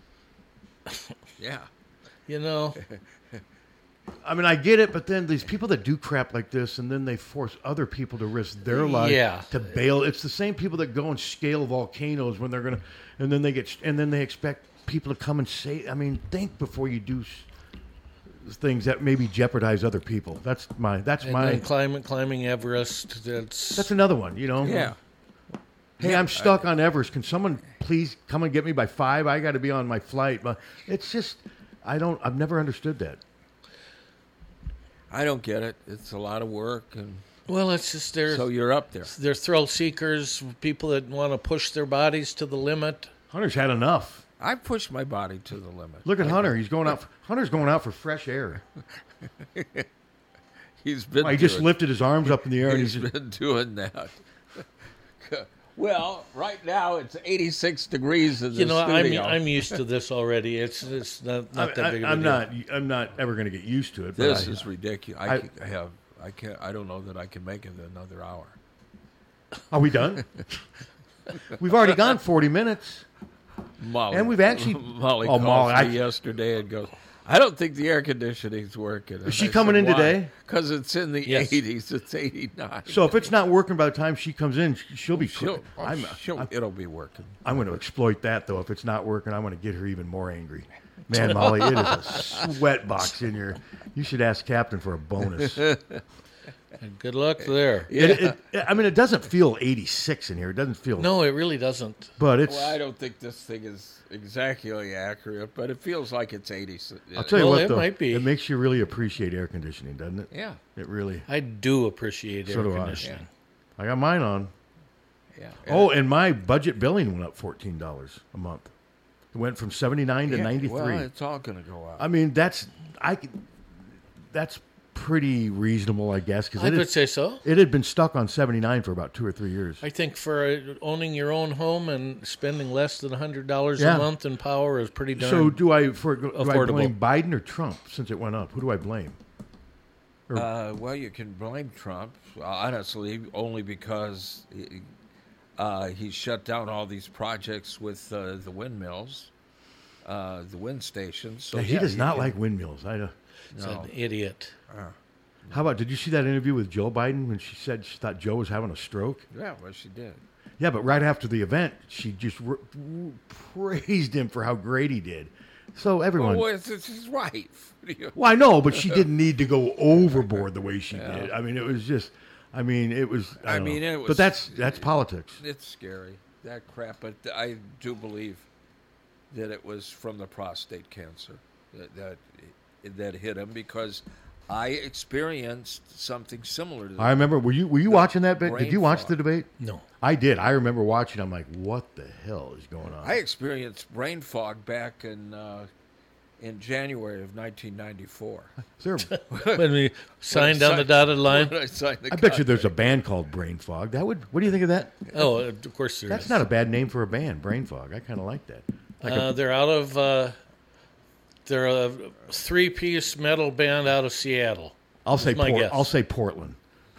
Yeah. You know, I mean, I get it, but then these people that do crap like this, and then they force other people to risk their life Yeah. to bail. It's the same people that go and scale volcanoes when they're gonna, and then they get, and then they expect people to come and say. I mean, think before you do s- things that maybe jeopardize other people. That's my. That's and my. then climbing, climbing Everest. That's That's another one. You know. Yeah. Hey, I'm stuck on Everest. Can someone please come and get me by five? I got to be on my flight. But it's just, I don't. I've never understood that. I don't get it. It's a lot of work, and Well, it's just they're so you're up there. they're thrill seekers, people that want to push their bodies to the limit. Hunter's had enough. I pushed my body to the limit. Look at I Hunter. did. He's going out. For, Hunter's going out for fresh air. He's been. Well, he just doing- lifted his arms up in the air. and He's he's just, been doing that. Well, right now it's eighty-six degrees in the You know, I'm studio. I'm used to this already. It's it's not, not that I, big of I, a I'm deal. not. I'm not ever going to get used to it. But This I, is ridiculous. I, I- can- I have. I can't. I don't know that I can make it another hour. Are we done? We've already gone forty minutes. Molly, And we've actually- Molly Oh, called Molly, I- me yesterday and goes, "I don't think the air conditioning's working." Is she coming in today? Because it's in the Yes. eighties. It's eighty-nine. So if it's not working by the time she comes in, she'll be. She'll, I'm, she'll, I'm, it'll be working. I'm going to exploit that though. If it's not working, I'm going to get her even more angry. Man, Molly, it is a sweat box in here. You should ask Captain for a bonus. It, Good luck there. it, I mean, it doesn't feel eighty-six in here. It doesn't feel. No, it really doesn't. But it's. Well, I don't think this thing is exactly accurate, but it feels like it's eighty. I'll tell you Well, what, it though, might be. it makes you really appreciate air conditioning, doesn't it? Yeah, It really. I do appreciate So air do I. conditioning. I got mine on. yeah. Oh, and my budget billing went up fourteen dollars a month. It went from seventy-nine to Yeah, ninety-three. Well, it's all going to go up. I mean, that's I. could- That's pretty reasonable, I guess, because I it, would had- say so. it had been stuck on seventy-nine for about two or three years. I think for uh, owning your own home and spending less than one hundred dollars Yeah. a month in power is pretty darn. So do I for do I affordable. blame Biden or Trump since it went up? Who do I blame? Uh, well, you can blame Trump, uh, honestly, only because he, uh, he shut down all these projects with uh, the windmills, uh, the wind stations. So Yeah, he yeah, does you not can- like windmills. I don't. He's no. an idiot. How about? Did you see that interview with Joe Biden when she said she thought Joe was having a stroke? Yeah, well, she did. Yeah, but right after the event, she just r- r- praised him for how great he did. So everyone. Well, it's, it's his wife. What do you- Well, I know, but she didn't need to go overboard the way she did. I mean, it was just. I mean, it was. I, I don't mean, know. it was- But that's that's politics. It's scary, that crap. But I do believe that it was from the prostate cancer that that, that hit him because I experienced something similar to that. I remember. Were you were you watching that bit? Did brain you watch fog. the debate? No. I did. I remember watching. I'm like, what the hell is going on? I experienced brain fog back in uh, in January of nineteen ninety-four. Is there, When we signed down the dotted line. When I signed the I bet you there's a contract. band called Brain Fog. That would. What do you think of that? Oh, of course there That's is. not a bad name for a band. Brain Fog. I kind of like that. Like Uh, they're out of. Uh, they're a three-piece metal band out of Seattle. a, I'll say. my Port, guess. I'll say Portland.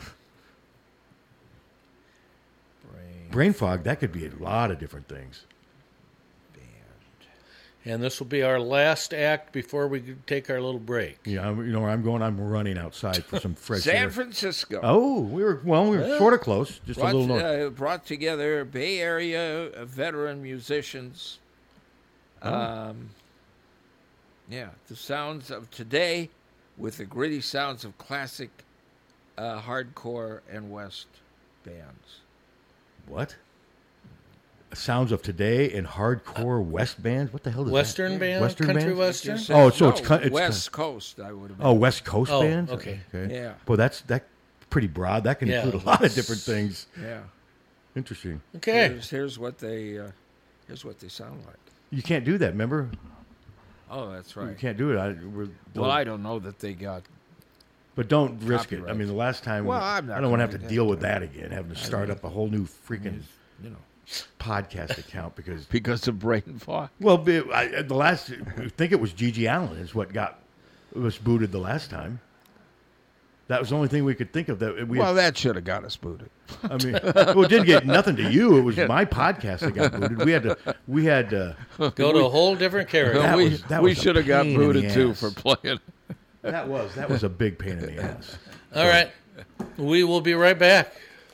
Brain Brain Fog. That could be a lot of different things. band. And this will be our last act before we take our little break. Yeah, I'm, you know where I'm going. I'm running outside for some fresh San air. Francisco. Oh, we were well. We were sort of close, just brought, a little north. uh, brought together Bay Area uh, veteran musicians. Oh. Um, yeah, the sounds of today with the gritty sounds of classic uh, hardcore and West bands. What? Sounds of today and hardcore West bands. What the hell is Western that? band, Western country bands? western. Just Oh, says- so it's no, co- it's West Coast, I would have. Oh, West Coast Oh, bands. okay. Yeah. Well, that's that pretty broad. That can Yeah. include a lot of different things. yeah. Interesting. Okay. Here's, here's what they. Uh, here's what they sound like. You can't do that. Remember, Oh, that's you right. can't do it. I, we're, Well, I don't know that they got. but don't risk it. I Copyright. mean, the last time. Well, I'm not I don't want to gonna have to do deal that. with that again. Having to start up a whole new freaking You know. podcast account because. Because of brain fog. Well, be- I, the last. I think it was Gigi Allen is what got us booted the last time. That was the only thing we could think of. That we. Well, that should have got us booted. I mean, well, it didn't get nothing to you. It was my podcast that got booted. We had to. We had to. Go to a whole different character. That we was- that we was a should have got pain in the booted too ass. for playing. That was that was a big pain in the ass. All right. We will be right back.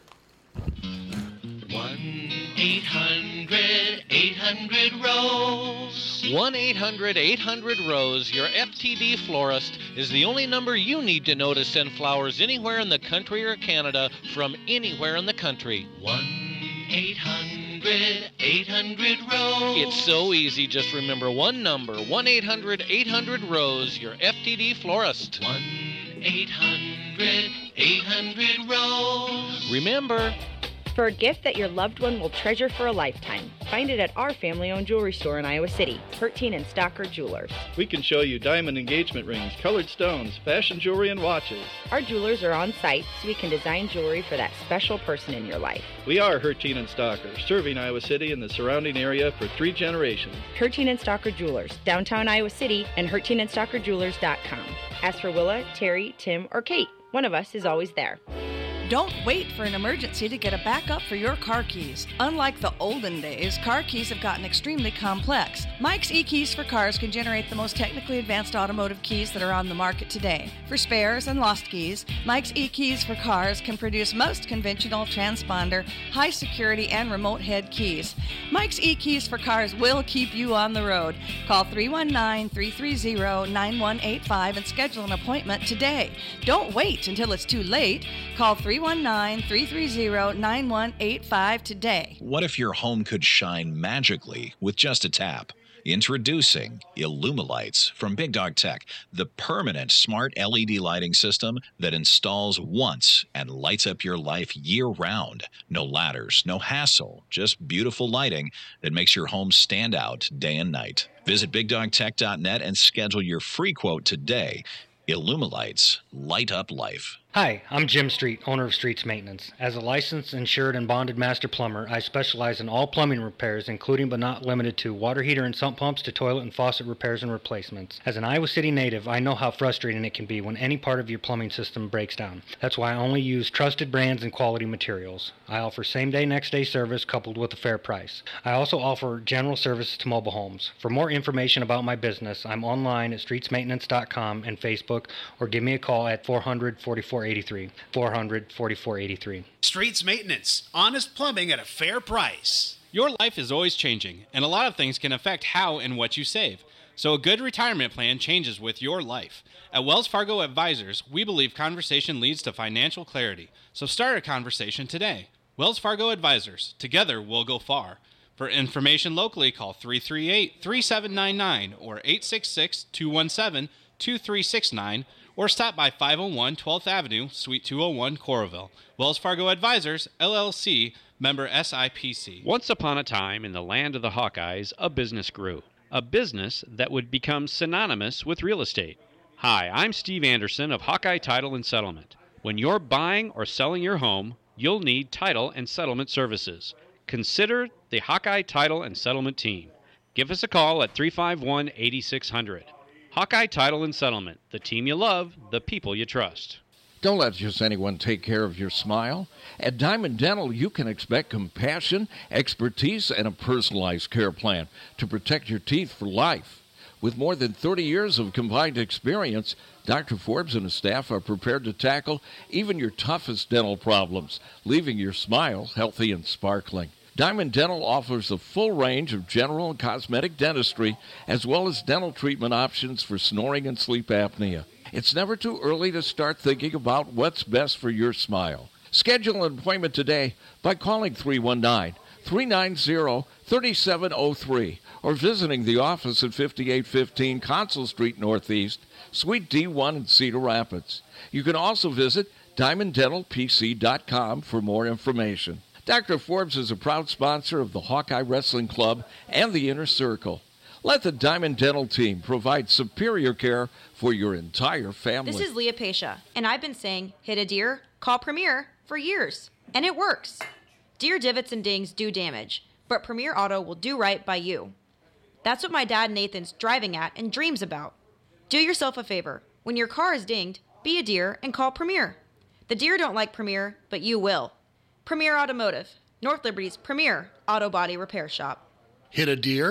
one eight hundred eight hundred rose. one eight hundred eight hundred rose, your F T D florist, is the only number you need to know to send flowers anywhere in the country or Canada from anywhere in the country. one eight hundred eight hundred Rose. It's so easy. Just remember one number, one eight hundred eight hundred Rose, your F T D florist. one eight hundred eight hundred Rose. Remember, For a gift that your loved one will treasure for a lifetime, find it at our family-owned jewelry store in Iowa City, Herteen and Stocker Jewelers. We can show you diamond engagement rings, colored stones, fashion jewelry, and watches. Our jewelers are on site so we can design jewelry for that special person in your life. We are Herteen and Stocker, serving Iowa City and the surrounding area for three generations. Herteen and Stocker Jewelers, downtown Iowa City, and herteen and stocker jewelers dot com. Ask for Willa, Terry, Tim, or Kate. One of us is always there. Don't wait for an emergency to get a backup for your car keys. Unlike the olden days, car keys have gotten extremely complex. Mike's eKeys for Cars can generate the most technically advanced automotive keys that are on the market today. For spares and lost keys, Mike's eKeys for Cars can produce most conventional transponder, high security, and remote head keys. Mike's eKeys for Cars will keep you on the road. Call three one nine, three three zero, nine one eight five and schedule an appointment today. Don't wait until it's too late. Call three one nine, three three zero, nine one eight five today. What if your home could shine magically with just a tap? Introducing Illumilights from Big Dog Tech, the permanent smart L E D lighting system that installs once and lights up your life year-round. No ladders, no hassle, just beautiful lighting that makes your home stand out day and night. Visit big dog tech dot net and schedule your free quote today. Illumilights, light up life. Hi, I'm Jim Street, owner of Streets Maintenance. As a licensed, insured, and bonded master plumber, I specialize in all plumbing repairs, including but not limited to water heater and sump pumps to toilet and faucet repairs and replacements. As an Iowa City native, I know how frustrating it can be when any part of your plumbing system breaks down. That's why I only use trusted brands and quality materials. I offer same-day, next-day service coupled with a fair price. I also offer general services to mobile homes. For more information about my business, I'm online at streets maintenance dot com and Facebook, or give me a call at four hundred, forty-four eighty-three, four hundred, forty-four eighty-three. Streets Maintenance, honest plumbing at a fair price. Your life is always changing, and a lot of things can affect how and what you save. So a good retirement plan changes with your life. At Wells Fargo Advisors, we believe conversation leads to financial clarity. So start a conversation today. Wells Fargo Advisors. Together, we'll go far. For information locally, call three three eight, three seven nine nine or eight six six, two one seven, two three six nine, or stop by five oh one twelfth Avenue, Suite two oh one, Coralville. Wells Fargo Advisors, L L C, member S I P C. Once upon a time in the land of the Hawkeyes, a business grew. A business that would become synonymous with real estate. Hi, I'm Steve Anderson of Hawkeye Title and Settlement. When you're buying or selling your home, you'll need title and settlement services. Consider the Hawkeye Title and Settlement team. Give us a call at three five one, eight six zero zero. Hawkeye Title and Settlement, the team you love, the people you trust. Don't let just anyone take care of your smile. At Diamond Dental, you can expect compassion, expertise, and a personalized care plan to protect your teeth for life. With more than thirty years of combined experience, Doctor Forbes and his staff are prepared to tackle even your toughest dental problems, leaving your smile healthy and sparkling. Diamond Dental offers a full range of general and cosmetic dentistry, as well as dental treatment options for snoring and sleep apnea. It's never too early to start thinking about what's best for your smile. Schedule an appointment today by calling three one nine, three nine zero, three seven zero three or visiting the office at fifty-eight fifteen Consul Street Northeast, Suite D one in Cedar Rapids. You can also visit diamond dental p c dot com for more information. Doctor Forbes is a proud sponsor of the Hawkeye Wrestling Club and the Inner Circle. Let the Diamond Dental team provide superior care for your entire family. This is Leah Pasha, and I've been saying, hit a deer, call Premier for years. And it works. Deer divots and dings do damage, but Premier Auto will do right by you. That's what my dad Nathan's driving at and dreams about. Do yourself a favor. When your car is dinged, be a deer and call Premier. The deer don't like Premier, but you will. Premier Automotive, North Liberty's premier auto body repair shop. Hit a deer?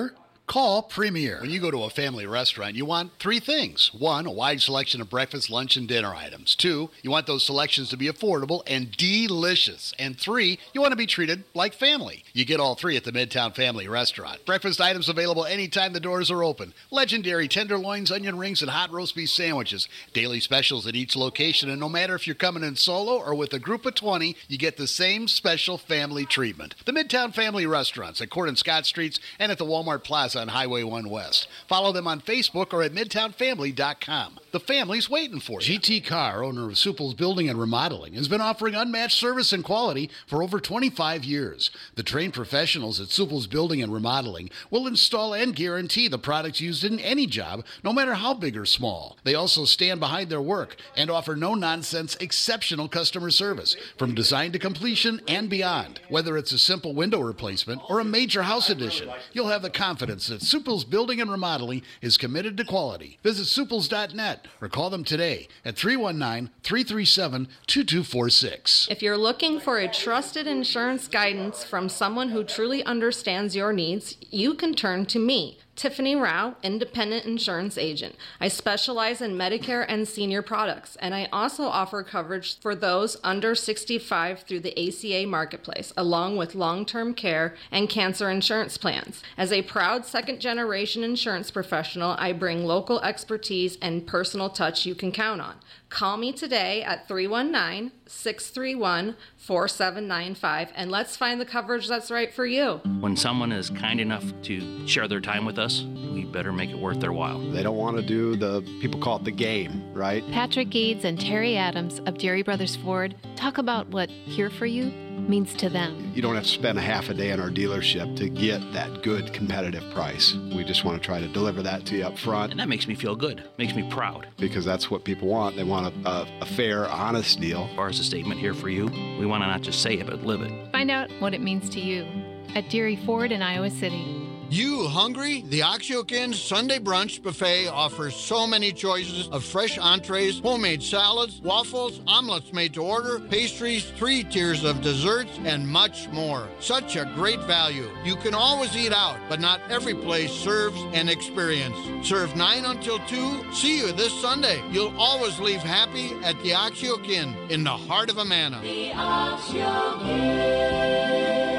Call Premier. When you go to a family restaurant, you want three things. One, a wide selection of breakfast, lunch, and dinner items. Two, you want those selections to be affordable and delicious. And three, you want to be treated like family. You get all three at the Midtown Family Restaurant. Breakfast items available anytime the doors are open. Legendary tenderloins, onion rings, and hot roast beef sandwiches. Daily specials at each location, and no matter if you're coming in solo or with a group of twenty, you get the same special family treatment. The Midtown Family Restaurants at Court and Scott Streets and at the Walmart Plaza on Highway one West. Follow them on Facebook or at midtown family dot com. The family's waiting for you. G T Carr, owner of Supple's Building and Remodeling, has been offering unmatched service and quality for over twenty-five years. The trained professionals at Supple's Building and Remodeling will install and guarantee the products used in any job, no matter how big or small. They also stand behind their work and offer no-nonsense, exceptional customer service from design to completion and beyond. Whether it's a simple window replacement or a major house addition, you'll have the confidence that Supple's Building and Remodeling is committed to quality. Visit suples dot net or call them today at three one nine, three three seven, two two four six. If you're looking for a trusted insurance guidance from someone who truly understands your needs, you can turn to me, Tiffany Rao, independent insurance agent. I specialize in Medicare and senior products, and I also offer coverage for those under sixty-five through the A C A Marketplace, along with long-term care and cancer insurance plans. As a proud second-generation insurance professional, I bring local expertise and personal touch you can count on. Call me today at three one nine, six three one, four seven nine five, and let's find the coverage that's right for you. When someone is kind enough to share their time with us, we better make it worth their while. They don't want to do the, people call it the game, right? Patrick Eads and Terry Adams of Deary Brothers Ford talk about what here for you means to them. You don't have to spend a half a day in our dealership to get that good competitive price. We just want to try to deliver that to you up front. And that makes me feel good, makes me proud. Because that's what people want. They want a, a, a fair, honest deal. As far as a statement here for you, we want to not just say it, but live it. Find out what it means to you at Deary Ford in Iowa City. You hungry? The Oxyokin Sunday Brunch Buffet offers so many choices of fresh entrees, homemade salads, waffles, omelets made to order, pastries, three tiers of desserts, and much more. Such a great value. You can always eat out, but not every place serves an experience. Serve nine until two. See you this Sunday. You'll always leave happy at the Oxyokin in the heart of Amana. The Oxyokin.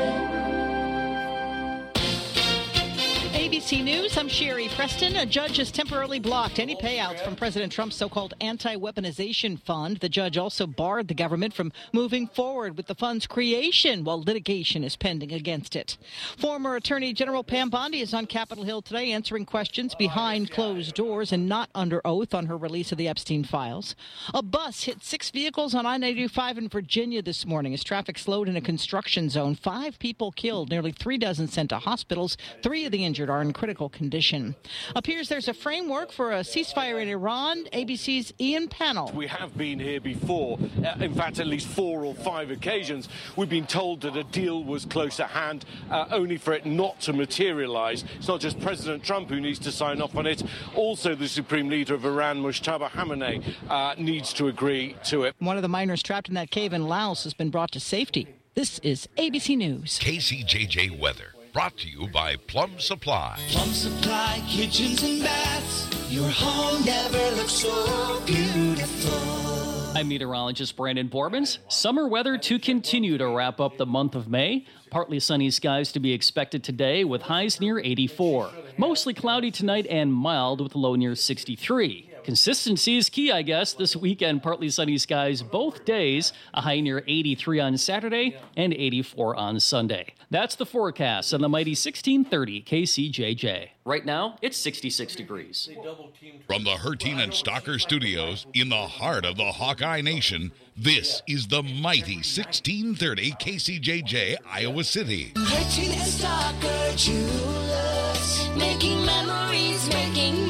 A B C News, I'm Sherry Preston. A judge has temporarily blocked any payouts from President Trump's so-called anti-weaponization fund. The judge also barred the government from moving forward with the fund's creation while litigation is pending against it. Former Attorney General Pam Bondi is on Capitol Hill today answering questions behind closed doors and not under oath on her release of the Epstein files. A bus hit six vehicles on I ninety-five in Virginia this morning as traffic slowed in a construction zone. Five people killed, nearly three dozen sent to hospitals. Three of the injured are in critical condition. Appears there's a framework for a ceasefire in Iran. A B C's Ian Pannell. We have been here before. Uh, in fact, at least four or five occasions, we've been told that a deal was close at hand, uh, only for it not to materialize. It's not just President Trump who needs to sign off on it. Also, the Supreme Leader of Iran, Mujtaba Khamenei, uh, needs to agree to it. One of the miners trapped in that cave in Laos has been brought to safety. This is A B C News. K C J J Weather. Brought to you by Plum Supply. Plum Supply kitchens and baths. Your home never looks so beautiful. I'm meteorologist Brandon Borbans. Summer weather to continue to wrap up the month of May. Partly sunny skies to be expected today with highs near eighty-four. Mostly cloudy tonight and mild with a low near sixty-three. Consistency is key, I guess. This weekend, partly sunny skies both days, a high near eighty-three on Saturday and eighty-four on Sunday. That's the forecast on the mighty sixteen thirty K C J J. Right now, it's sixty-six degrees. From the Hertine and Stalker Studios in the heart of the Hawkeye Nation, this is the mighty sixteen thirty K C J J, Iowa City. Hertine and Stalker Jewelers, making memories, making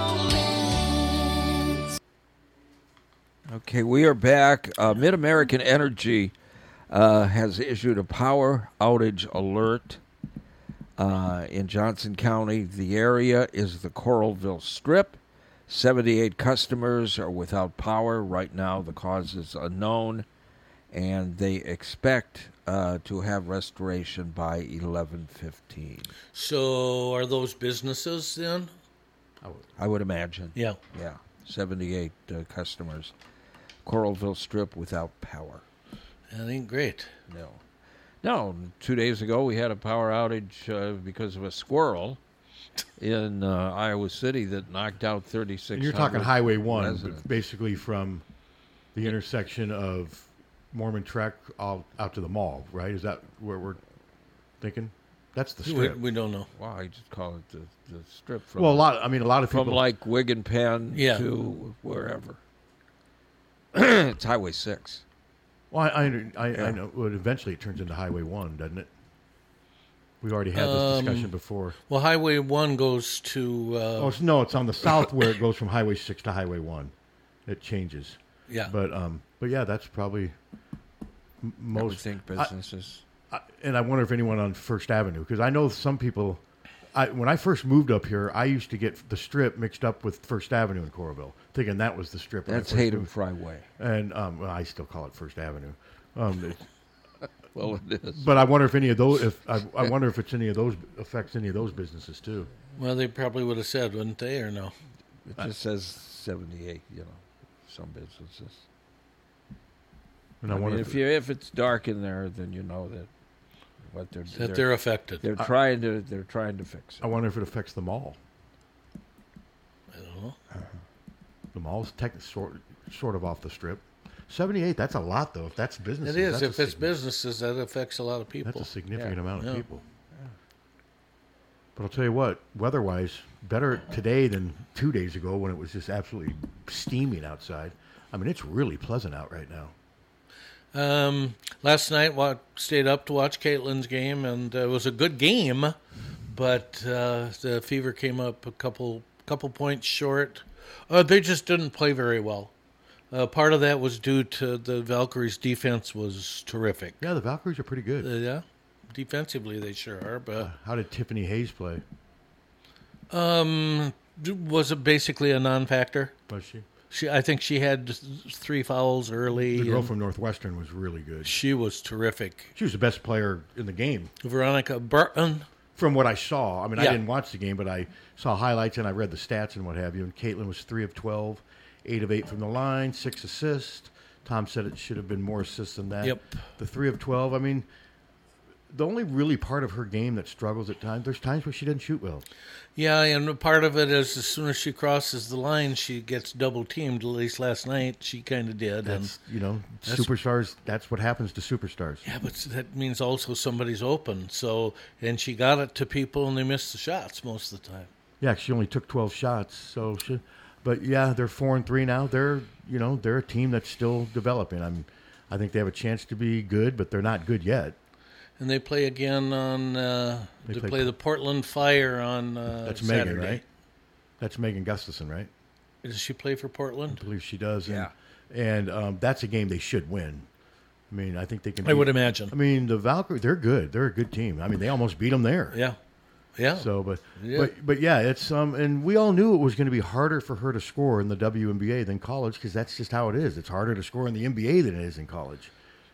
moments. Okay, we are back. Uh, Mid-American Energy uh, has issued a power outage alert uh, in Johnson County. The area is the Coralville Strip. seventy-eight customers are without power right now. The cause is unknown, and they expect uh, to have restoration by eleven fifteen. So are those businesses then? I would imagine. Yeah. Yeah. seventy-eight uh, customers. Coralville Strip without power. That ain't great. No. No, two days ago we had a power outage uh, because of a squirrel in uh, Iowa City that knocked out thirty-six hundred You're talking Highway one, residents. basically from the intersection of Mormon Trek all out to the mall, right? Is that where we're thinking? That's the strip. We, we don't know. Wow, I just call it the, the strip. From, Well, a lot- I mean, a lot of from people- like Wigan Penn Yeah. to wherever. It's Highway six. Well, I, I, I, Yeah. I know. Well, eventually it turns into Highway one, doesn't it? We already had this Um, discussion before. Well, Highway one goes to... Uh, Oh it's, no, it's on the south where it goes from Highway six to Highway one. It changes. Yeah. But um, but yeah, that's probably m- most. I would think businesses. I, I, and I wonder if anyone on First Avenue, because I know some people. I, when I first moved up here, I used to get the strip mixed up with First Avenue in Coralville, thinking that was the strip. when I That's first Hayden moved. Fry Way. And um, well, I still call it First Avenue. Um, it- Well, it is. But I wonder if any of those. If I, I wonder if it's any of those affects any of those businesses too. Well, they probably would have said, wouldn't they, or no? It just says seventy-eight, you know, some businesses. And I I wonder mean, if if you if it's dark in there, then you know that what they're That they're affected. They're I- trying to they're trying to fix it. I wonder if it affects the mall. I don't know. The mall's tech, sort sort of off the strip. seventy-eight. That's a lot, though. If that's businesses, It is. That's If a it's sig- businesses, that affects a lot of people. That's a significant Yeah. amount of Yeah. people. But I'll tell you what, weather-wise, better today than two days ago when it was just absolutely steaming outside. I mean, it's really pleasant out right now. Um, last night, wa- stayed up to watch Caitlin's game, and uh, it was a good game, but uh, the Fever came up a couple couple points short. Uh, they just didn't play very well. Uh, part of that was due to the Valkyries' defense was terrific. Yeah, the Valkyries are pretty good. Uh, yeah, defensively they sure are. But How did Tiffany Hayes play? um, was it basically a non-factor? Was she? She, I think she had three fouls early. The girl and from Northwestern was really good. She was terrific. She was the best player in the game. Veronica Burton. From what I saw, I mean, I Yeah. didn't watch the game, but I saw highlights and I read the stats and what have you. And Caitlin was three of twelve, eight of eight from the line, six assists. Tom said it should have been more assists than that. Yep. The three of twelve. I mean, the only really part of her game that struggles at times. There's times where she doesn't shoot well. Yeah, and part of it is as soon as she crosses the line, she gets double teamed. At least last night, she kind of did. That's and you know, that's- superstars. That's what happens to superstars. Yeah, but that means also somebody's open. So, and she got it to people, and they missed the shots most of the time. Yeah, she only took twelve shots. So, she, but yeah, they're four and three now. They're you know they're a team that's still developing. I'm, I think they have a chance to be good, but they're not good yet. And they play again on. Uh, They they play- play, the Portland Fire on. Uh, That's Saturday. Megan, right? That's Megan Gustafson, right? Does she play for Portland? I believe she does. Yeah. And, and um, that's a game they should win. I mean, I think they can. I would imagine. I mean, the Valkyrie, they're good. They're a good team. I mean, they almost beat them there. Yeah. Yeah. So, but Yeah. but but yeah, it's um, and we all knew it was going to be harder for her to score in the W N B A than college because that's just how it is. It's harder to score in the N B A than it is in college.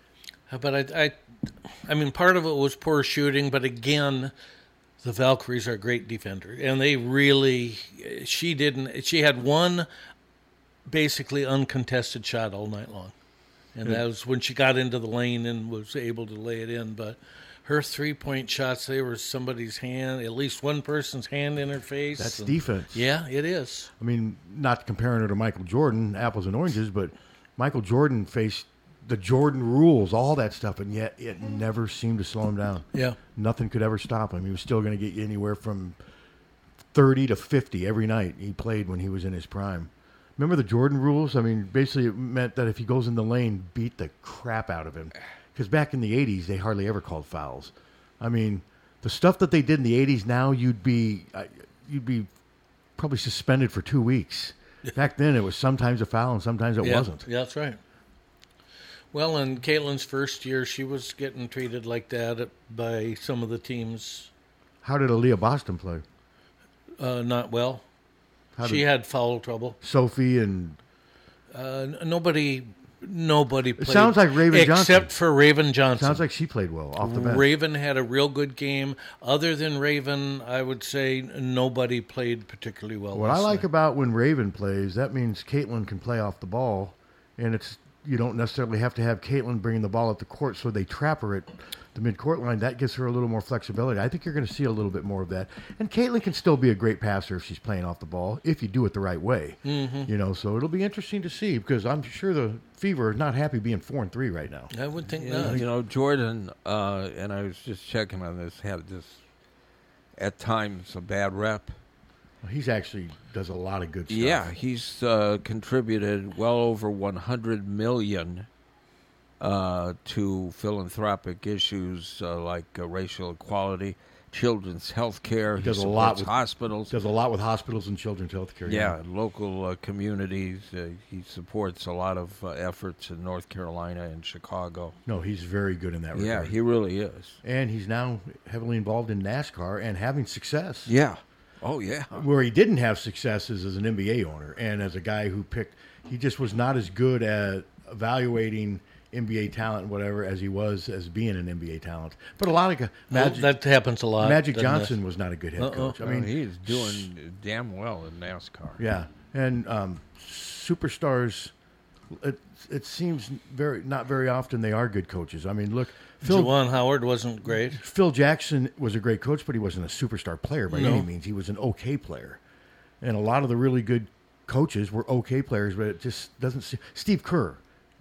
But I, I, I mean, part of it was poor shooting, but again, the Valkyries are a great defender, and they really. She didn't. She had one, basically uncontested shot all night long, and Yeah. that was when she got into the lane and was able to lay it in. But her three-point shots, they were somebody's hand, at least one person's hand in her face. That's and- defense. Yeah, it is. I mean, not comparing her to Michael Jordan, apples and oranges, but Michael Jordan faced the Jordan rules, all that stuff, and yet it never seemed to slow him down. Yeah. Nothing could ever stop him. He was still going to get you anywhere from thirty to fifty every night he played when he was in his prime. Remember the Jordan rules? I mean, basically it meant that if he goes in the lane, beat the crap out of him. Because back in the eighties, they hardly ever called fouls. I mean, the stuff that they did in the eighties now, you'd be uh, you'd be probably suspended for two weeks. Back then, it was sometimes a foul and sometimes it yeah. wasn't. Yeah, that's right. Well, in Caitlin's first year, she was getting treated like that at, by some of the teams. How did Aaliyah Boston play? Uh, not well. How She did- had foul trouble. Sophie and Uh, n- nobody Nobody played. It sounds like Raven Johnson. Except for Raven Johnson. Sounds like she played well off the bench. Raven had a real good game. Other than Raven, I would say nobody played particularly well. What I last like night. about when Raven plays, that means Caitlin can play off the ball, and it's you don't necessarily have to have Caitlin bringing the ball up the court so they trap her at the mid-court line. That gives her a little more flexibility. I think you're going to see a little bit more of that. And Caitlin can still be a great passer if she's playing off the ball, if you do it the right way. Mhm. You know, so it'll be interesting to see because I'm sure the Fever are not happy being four and three right now. I would think Yeah, not. you know, Jordan, uh, and I was just checking on this, had this, at times, a bad rep. Well, he's actually does a lot of good stuff. Yeah, he's uh, contributed well over one hundred million dollars uh, to philanthropic issues uh, like uh, racial equality, children's health care. He does he a lot supports with hospitals. Does a lot with hospitals and children's health care. Yeah, and local uh, communities. Uh, he supports a lot of uh, efforts in North Carolina and Chicago. No, he's very good in that regard. Yeah, he really is. And he's now heavily involved in NASCAR and having success. Yeah. Oh, yeah. Where he didn't have success is as an N B A owner and as a guy who picked, he just was not as good at evaluating N B A talent and whatever as he was as being an N B A talent. But a lot of guys, Magic, that happens a lot. Magic doesn't it? Johnson was not a good head Uh-uh. coach. I Well, mean, he's doing damn well in NASCAR. yeah, and um, superstars. It, it seems very not very often they are good coaches. I mean, look, Phil Juwan Howard wasn't great. Phil Jackson was a great coach, but he wasn't a superstar player by No. any means. He was an okay player, and a lot of the really good coaches were okay players, but it just doesn't. See, Steve Kerr,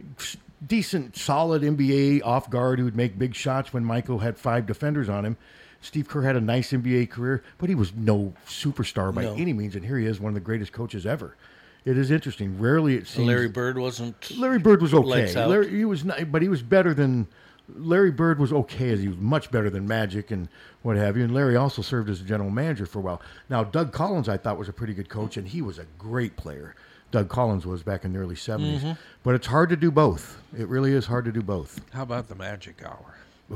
decent, solid N B A off guard who would make big shots when Michael had five defenders on him. Steve Kerr had a nice N B A career, but he was no superstar by No. any means, and here he is, one of the greatest coaches ever. It is interesting. Rarely it seems Larry Bird wasn't. Larry Bird was okay. lights out. Larry, he was not, but he was better than Larry Bird was okay as he was much better than Magic and what have you. And Larry also served as a general manager for a while. Now Doug Collins, I thought, was a pretty good coach, and he was a great player. Doug Collins was back in the early seventies. Mhm. But it's hard to do both. It really is hard to do both. How about the Magic Hour?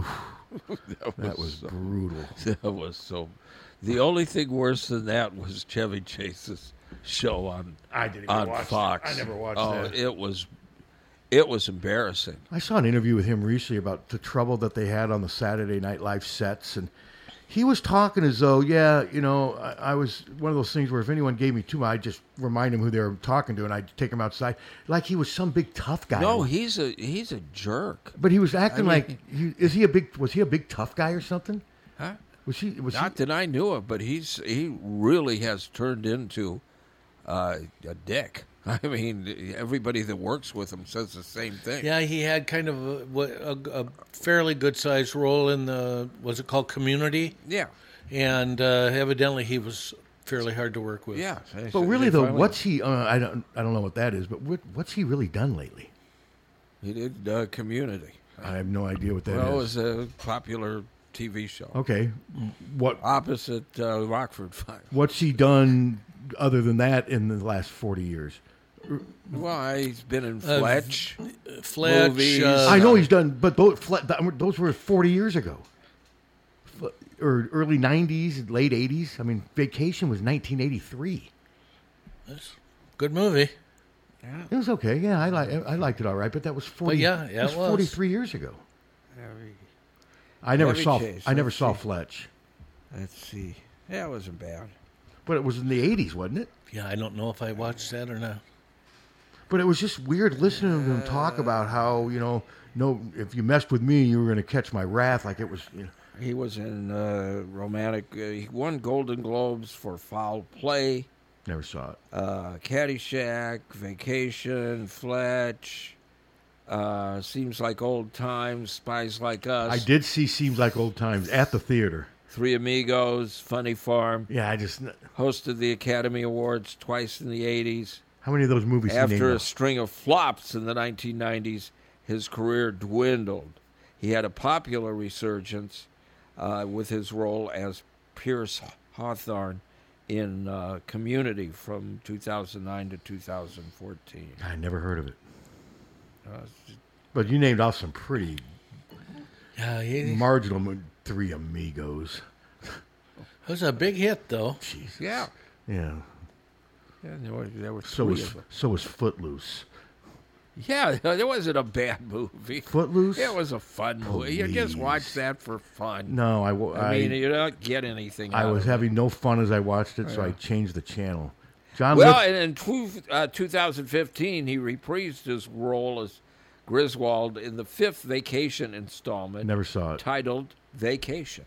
that, That was so- brutal. That was so. The only thing worse than that was Chevy Chase's show on I didn't even on watch that. Fox. I never watched oh, that. It was, it was embarrassing. I saw an interview with him recently about the trouble that they had on the Saturday Night Live sets, and he was talking as though, yeah, you know, I, I was one of those things where if anyone gave me too much, I'd just remind him who they were talking to, and I'd take him outside, like he was some big tough guy. No, he's a he's a jerk. But he was acting I mean- like, he, is he a big? Was he a big tough guy or something? Huh? Was he? Was Not that I knew of, but he's he really has turned into uh, a dick. I mean, everybody that works with him says the same thing. Yeah, he had kind of a, what- a, a fairly good sized role in the, was it called Community? Yeah. And uh, evidently he was fairly hard to work with. Yeah. But really, though, what's he? Uh, I don't. I don't know what that is. But what, what's he really done lately? He did uh, Community. I have no idea what that is. well, it was a popular T V show. Okay, what opposite uh, Rockford Five? What's he done other than that in the last forty years? Well, he's been in Uh, Fletch, Fletch, movies. uh, I know he's done, but those, those were forty years ago, or early nineties, late eighties. I mean, Vacation was nineteen eighty-three. That's a good movie. It was okay. Yeah, I like I liked it all right, but that was forty. But yeah, yeah, it was it was. forty-three years ago. I never Chevy saw. Chase, I never let's saw see. Fletch, Let's see. Yeah, it wasn't bad. but it was in the eighties, wasn't it? Yeah, I don't know if I watched that or not. But it was just weird listening to him talk about how, you know, no, if you messed with me, you were going to catch my wrath. Like it was, you know. He was in uh, romantic. Uh, he won Golden Globes for Foul Play. Never saw it. Uh, Caddyshack, Vacation, Fletch. Uh, Seems Like Old Times, Spies Like Us. I did see Seems Like Old Times at the theater. Three Amigos, Funny Farm. Yeah, I just... Hosted the Academy Awards twice in the eighties. How many of those movies he After named a off? string of flops in the nineteen nineties, his career dwindled. He had a popular resurgence uh, with his role as Pierce Hawthorne in uh, Community from two thousand nine to two thousand fourteen. I never heard of it. Uh, But you named off some pretty Yeah, he, marginal mo- Three Amigos. it was a big hit, though. Jesus. Yeah. Yeah. Yeah, there were, there were So three was of them. so was Footloose. Yeah, it wasn't a bad movie. Footloose? It was a fun movie. You just watch that for fun. No, I, w- I mean, I- you don't get anything I out was of it. having no fun as I watched it, so I Yeah. changed the channel. John Well, Lith- and in two, uh, two thousand fifteen, he reprised his role as Griswold in the fifth Vacation installment. Never saw it. Titled Vacation.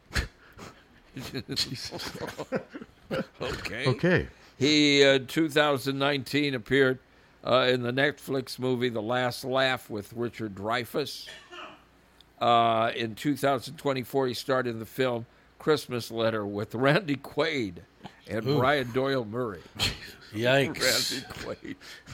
okay. Okay. He, uh, two thousand nineteen, appeared uh, in the Netflix movie The Last Laugh with Richard Dreyfuss. Uh, in two thousand twenty-four, he starred in the film Christmas Letter with Randy Quaid and Ooh. Brian Doyle Murray. Yikes. Randy Quaid.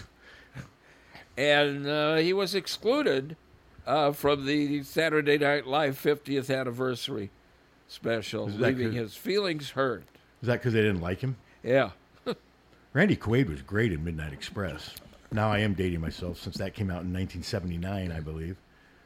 And uh, he was excluded uh, from the Saturday Night Live fiftieth anniversary special, Is that leaving 'cause- his feelings hurt. Is that because they didn't like him? Yeah. Randy Quaid was great in Midnight Express. Now I am dating myself since that came out in nineteen seventy-nine, I believe.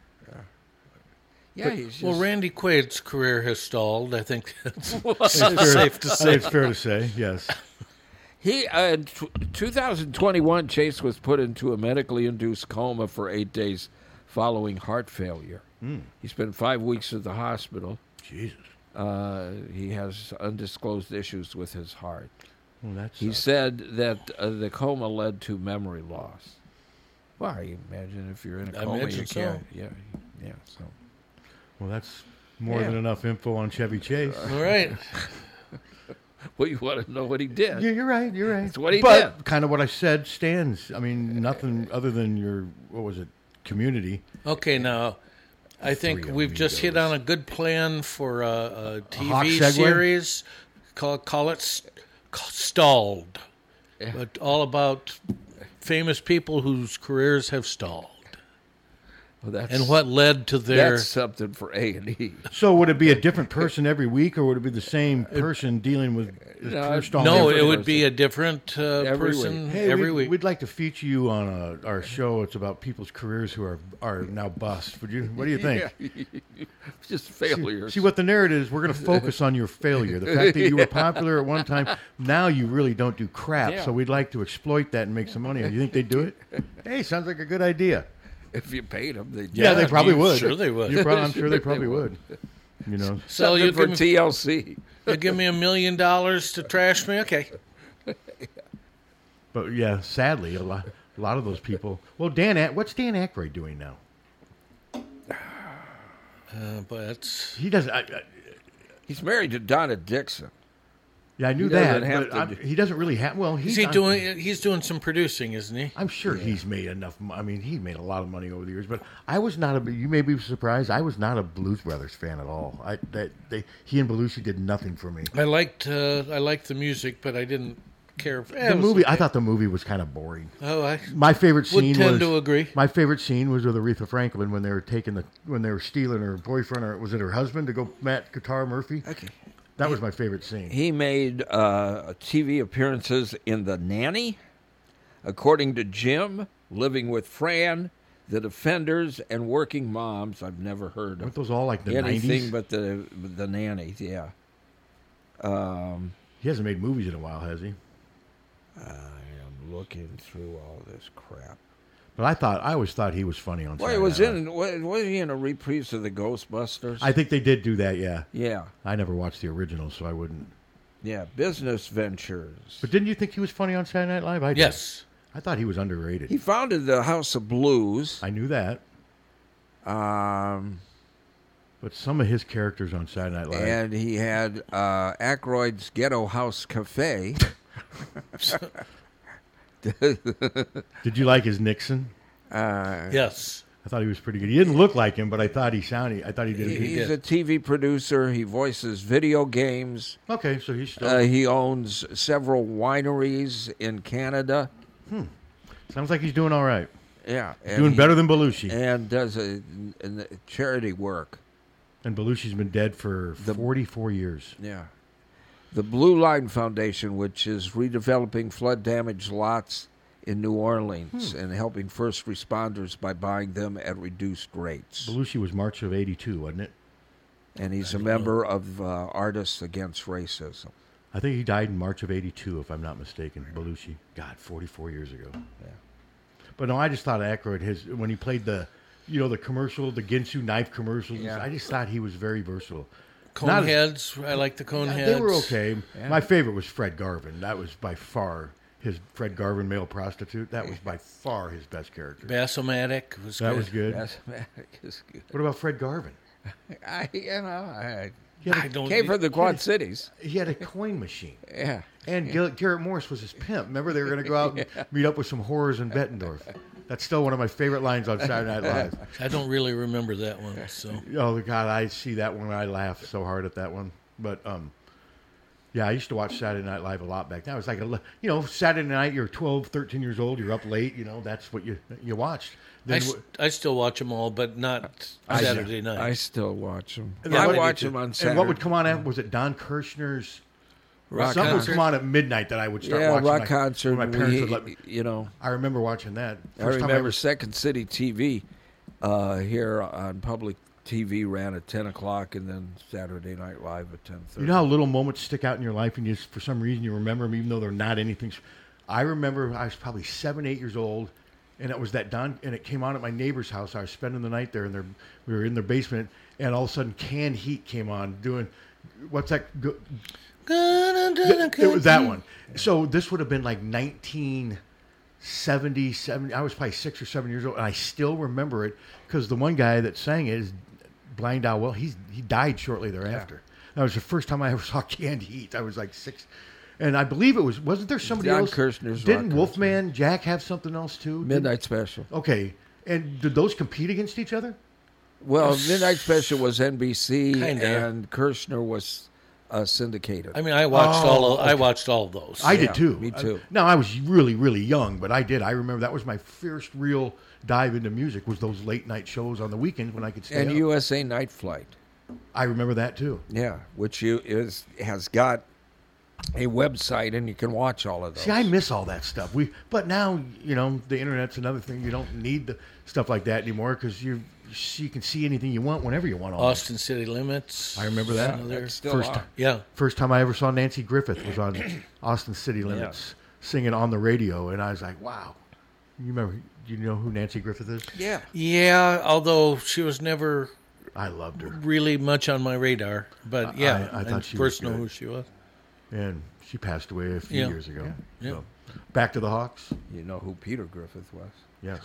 Yeah, he's Well, just- Randy Quaid's career has stalled. I think that's It's fair- safe to I say. think it's fair to say, yes. He, uh, in t- two thousand twenty-one, Chase was put into a medically induced coma for eight days following heart failure. Hmm. He spent five weeks at the hospital. Jesus. Uh, he has undisclosed issues with his heart. Well, that's he said that uh, the coma led to memory loss. Well, I imagine if you're in a I coma, imagine you so. can't. Yeah, yeah. So. Well, that's more Yeah. than enough info on Chevy Chase. All right. Well, you want to know what he did? Yeah, you're right. You're right. That's what he but did. kind of what I said stands. I mean, nothing other than your, what was it, community. Okay, now I think Three we've just hit amigos. on a good plan for a, a T hawk V segue? series. Call call it st- stalled, but all about famous people whose careers have stalled. Well, that's, and what led to their That's something for A and E. So would it be a different person every week, or would it be the same person dealing with the No, true stall? no, every it would person? be a different uh, Every person week. Hey, every we'd, week. we'd like to feature you on a, our show. It's about people's careers who are are now bust. Would you? What do you think? Yeah. Just failures. See, see what the narrative is. We're going to focus on your failure. The fact that you were popular at one time, now you really don't do crap. Yeah. So we'd like to exploit that and make some money. Do you think they'd do it? Hey, sounds like a good idea. If you paid them, they Yeah, they probably I'm would. sure they would. You prob- I'm sure they probably would. You know, So you for give me, T L C. you give me a million dollars to trash me? Okay. but yeah, sadly, a lot, a lot of those people. Well, Dan, Ack- what's Dan Aykroyd doing now? Uh, but He doesn't. I, I, He's married to Donna Dixon. yeah, I knew He that. doesn't have But to I'm- do- he doesn't really have. Well, he's is he not- doing? He's doing some producing, isn't he? I'm sure he's made enough. mo- I mean, he made a lot of money over the years. But I was not a. You may be surprised. I was not a Blues Brothers fan at all. I that they he and Belushi did nothing for me. I liked uh, I liked the music, but I didn't care. For, eh, The it was movie, I okay. thought the movie was kind of boring. Oh, I My favorite would scene tend was to agree. My favorite scene was with Aretha Franklin when they were taking the when they were stealing her boyfriend, or was it her husband, to go Matt Guitar Murphy. Okay. That was my favorite scene. He made uh, T V appearances in The Nanny, According to Jim, Living with Fran, The Defenders, and Working Moms. I've never heard Weren't of those all like the anything nineties? but the the Nanny. Yeah. Um, He hasn't made movies in a while, has he? I am looking through all this crap. But I thought I always thought he was funny on. Well, he Saturday was Night Live. in. wa- Was he in a reprise of the Ghostbusters? I think they did do that. Yeah. Yeah. I never watched the original, so I wouldn't. Yeah, Business Ventures. But didn't you think he was funny on Saturday Night Live? I did. Yes. I thought he was underrated. He founded the House of Blues. I knew that. Um, But some of his characters on Saturday Night Live. and he had uh, Aykroyd's Ghetto House Cafe. Did you like his Nixon? Uh, Yes. I thought he was pretty good. He didn't look like him, but I thought he sounded. I thought he did. He's he a T V producer. He voices video games. Okay, so he's still. Uh, he owns several wineries in Canada. Hmm. Sounds like he's doing all right. Yeah, Doing he- better than Belushi. and does a, a charity work. And Belushi's been dead for forty-four years. Yeah. The Blue Line Foundation, which is redeveloping flood-damaged lots in New Orleans Hmm. and helping first responders by buying them at reduced rates. Belushi was March of eighty-two, wasn't it? And he's a member of uh, Artists Against Racism. I think he died in March of eighty-two, if I'm not mistaken. Belushi. God, forty-four years ago. Yeah. But no, I just thought Aykroyd, his when he played the, you know, the commercial, the Ginsu knife commercials. Yeah. I just thought he was very versatile. Coneheads, I like the Coneheads. Yeah, they were okay. Yeah. My favorite was Fred Garvin. That was by far his Fred Garvin, male prostitute. That was by far his best character. Bassomatic was that good. was good. Bassomatic is good. What about Fred Garvin? I, you know, I, He had a- I don't came from the Quad he had a- Cities. He had a coin machine. Yeah. And Yeah. Garrett, Garrett Morris was his pimp. Remember, they were going to go out and Yeah. meet up with some whores in Bettendorf. That's still one of my favorite lines on Saturday Night Live. I don't really remember that one. So Oh God, I see that one. I laugh so hard at that one. But um, yeah, I used to watch Saturday Night Live a lot back then. I was like, a, li- you know, Saturday night, you're twelve, thirteen years old, you're up late. You know, that's what you you watched. I, Then s- w- I still watch them all, but not I- Saturday night. I still watch them. And I what- watch them on Saturday. And what would come on at was it Don Kirshner's Rock something concert? would come on at midnight that I would start Yeah, watching. rock my, concert, when My parents we- would let me. you know. I remember watching that. I First time remember was- Second City T V uh, here on public T V ran at ten o'clock, and then Saturday Night Live at ten thirty. You know how little moments stick out in your life, and you just, for some reason you remember them, even though they're not anything. s- I remember I was probably seven, eight years old, and it was that Don, and it came on at my neighbor's house. I was spending the night there, and their, we were in their basement, and all of a sudden, Canned Heat came on doing what's that? Go, it was that one. So this would have been like nineteen seventy, seventy. I was probably six or seven years old, and I still remember it because the one guy that sang it is Blind Owl. Well, he's he died shortly thereafter. That was the first time I ever saw Canned Heat. I was like six, and I believe it was. Wasn't there somebody John else? Kirshner's Didn't Rock Wolfman Jack have something else too? Midnight Special. Okay, and did those compete against each other? Well, Midnight Special was N B C, Kinda. and Kirshner was uh, syndicated. I mean, I watched Oh, all. Of, I okay. watched all of those. I Yeah, did too. me too. I, no, I was really, really young, but I did. I remember that was my first real dive into music. Was those late night shows on the weekends when I could stay and up. U S A Night Flight. I remember that too. Yeah, which you is has got a website, and you can watch all of those. See, I miss all that stuff. We, but now you know the internet's another thing. You don't need the stuff like that anymore because you you can see anything you want whenever you want. almost. Austin City Limits. I remember that. Another- First, ti- yeah. First time I ever saw Nancy Griffith was on Austin City Limits singing on the radio, and I was like, "Wow!" You remember? Do you know who Nancy Griffith is? Yeah. Yeah, although she was never. I loved her. Really much on my radar, but yeah, I, I I thought she first was know good. who she was. And she passed away a few Yeah. years ago. Yeah. So, back to the Hawks. You know who Peter Griffith was? Yes.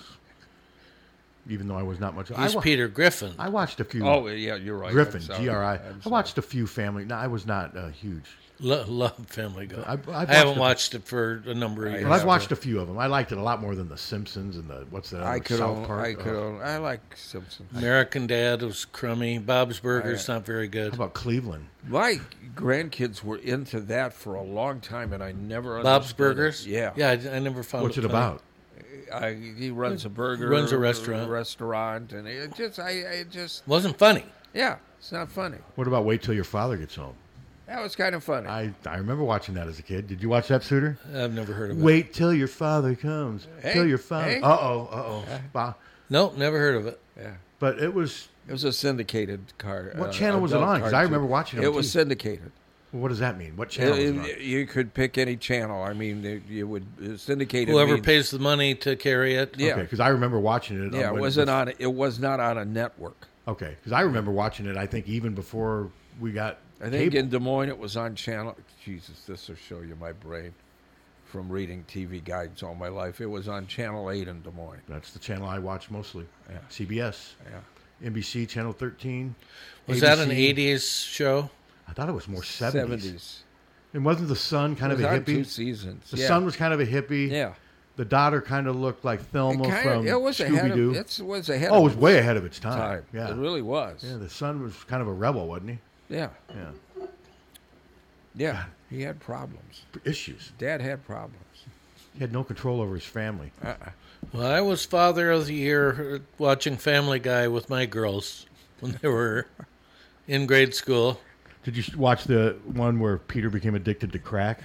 Even though I was not much. He's I wa- Peter Griffin. I watched a few. Oh, yeah, you're right. Griffin, I'm sorry. G R I. I'm I watched a few family. No, I was not uh, huge. Lo- love Family Guy. I've- I I've haven't watched a- watched it for a number of years. Well, I've watched a few of them. I liked it a lot more than The Simpsons and the what's that? I other, could South own, Park. I could Oh. own, I like Simpsons. American Dad was crummy. Bob's Burgers not very good. How about Cleveland? My grandkids were into that for a long time, and I never Bob's understood Burgers? it. Yeah, Yeah, I, I never found What's it it funny. about? I, he runs a burger, Runs a restaurant. restaurant, and it just, I, it just Wasn't funny. Yeah, it's not funny. What about Wait Till Your Father Gets Home? That was kind of funny. I, I remember watching that as a kid. Did you watch that, Suter? I've never heard of it. Wait till your father comes. Hey, till your father. hey. Uh oh. Uh oh. Ba- Nope, never heard of it. Yeah, But it was. it was a syndicated car. What uh, channel was it adult on? 'Cause I cartoon. remember watching it It on was T V. syndicated. Well, what does that mean? What channel It- was it on? it- you could pick any channel. I mean, it- you would uh, syndicated. Whoever means- pays the money to carry it. Yeah. Okay, because I remember watching it. Yeah, it when- wasn't on. It was not on a network. Okay, because I remember watching it. I think even before we got. I think cable. in Des Moines it was on channel. Jesus, this will show you my brain from reading T V guides all my life. It was on Channel Eight in Des Moines. That's the channel I watched mostly. Yeah. C B S. Yeah. N B C Channel thirteen. Was A B C. that an eighties show? I thought it was more seventies. Seventies. And wasn't the son kind It of was a on hippie? two seasons. The Yeah. son was kind of a hippie. Yeah. The daughter kind of looked like Thelma It kinda- from it was ahead Scooby of- Doo. it's- it was ahead Oh, of it was its way ahead of its time. time. Yeah, It really was. Yeah, the son was kind of a rebel, wasn't he? Yeah. Yeah. Yeah. He had problems. Issues. Dad had problems. He had no control over his family. Uh-uh. Well, I was Father of the Year uh, watching Family Guy with my girls when they were in grade school. Did you watch the one where Peter became addicted to crack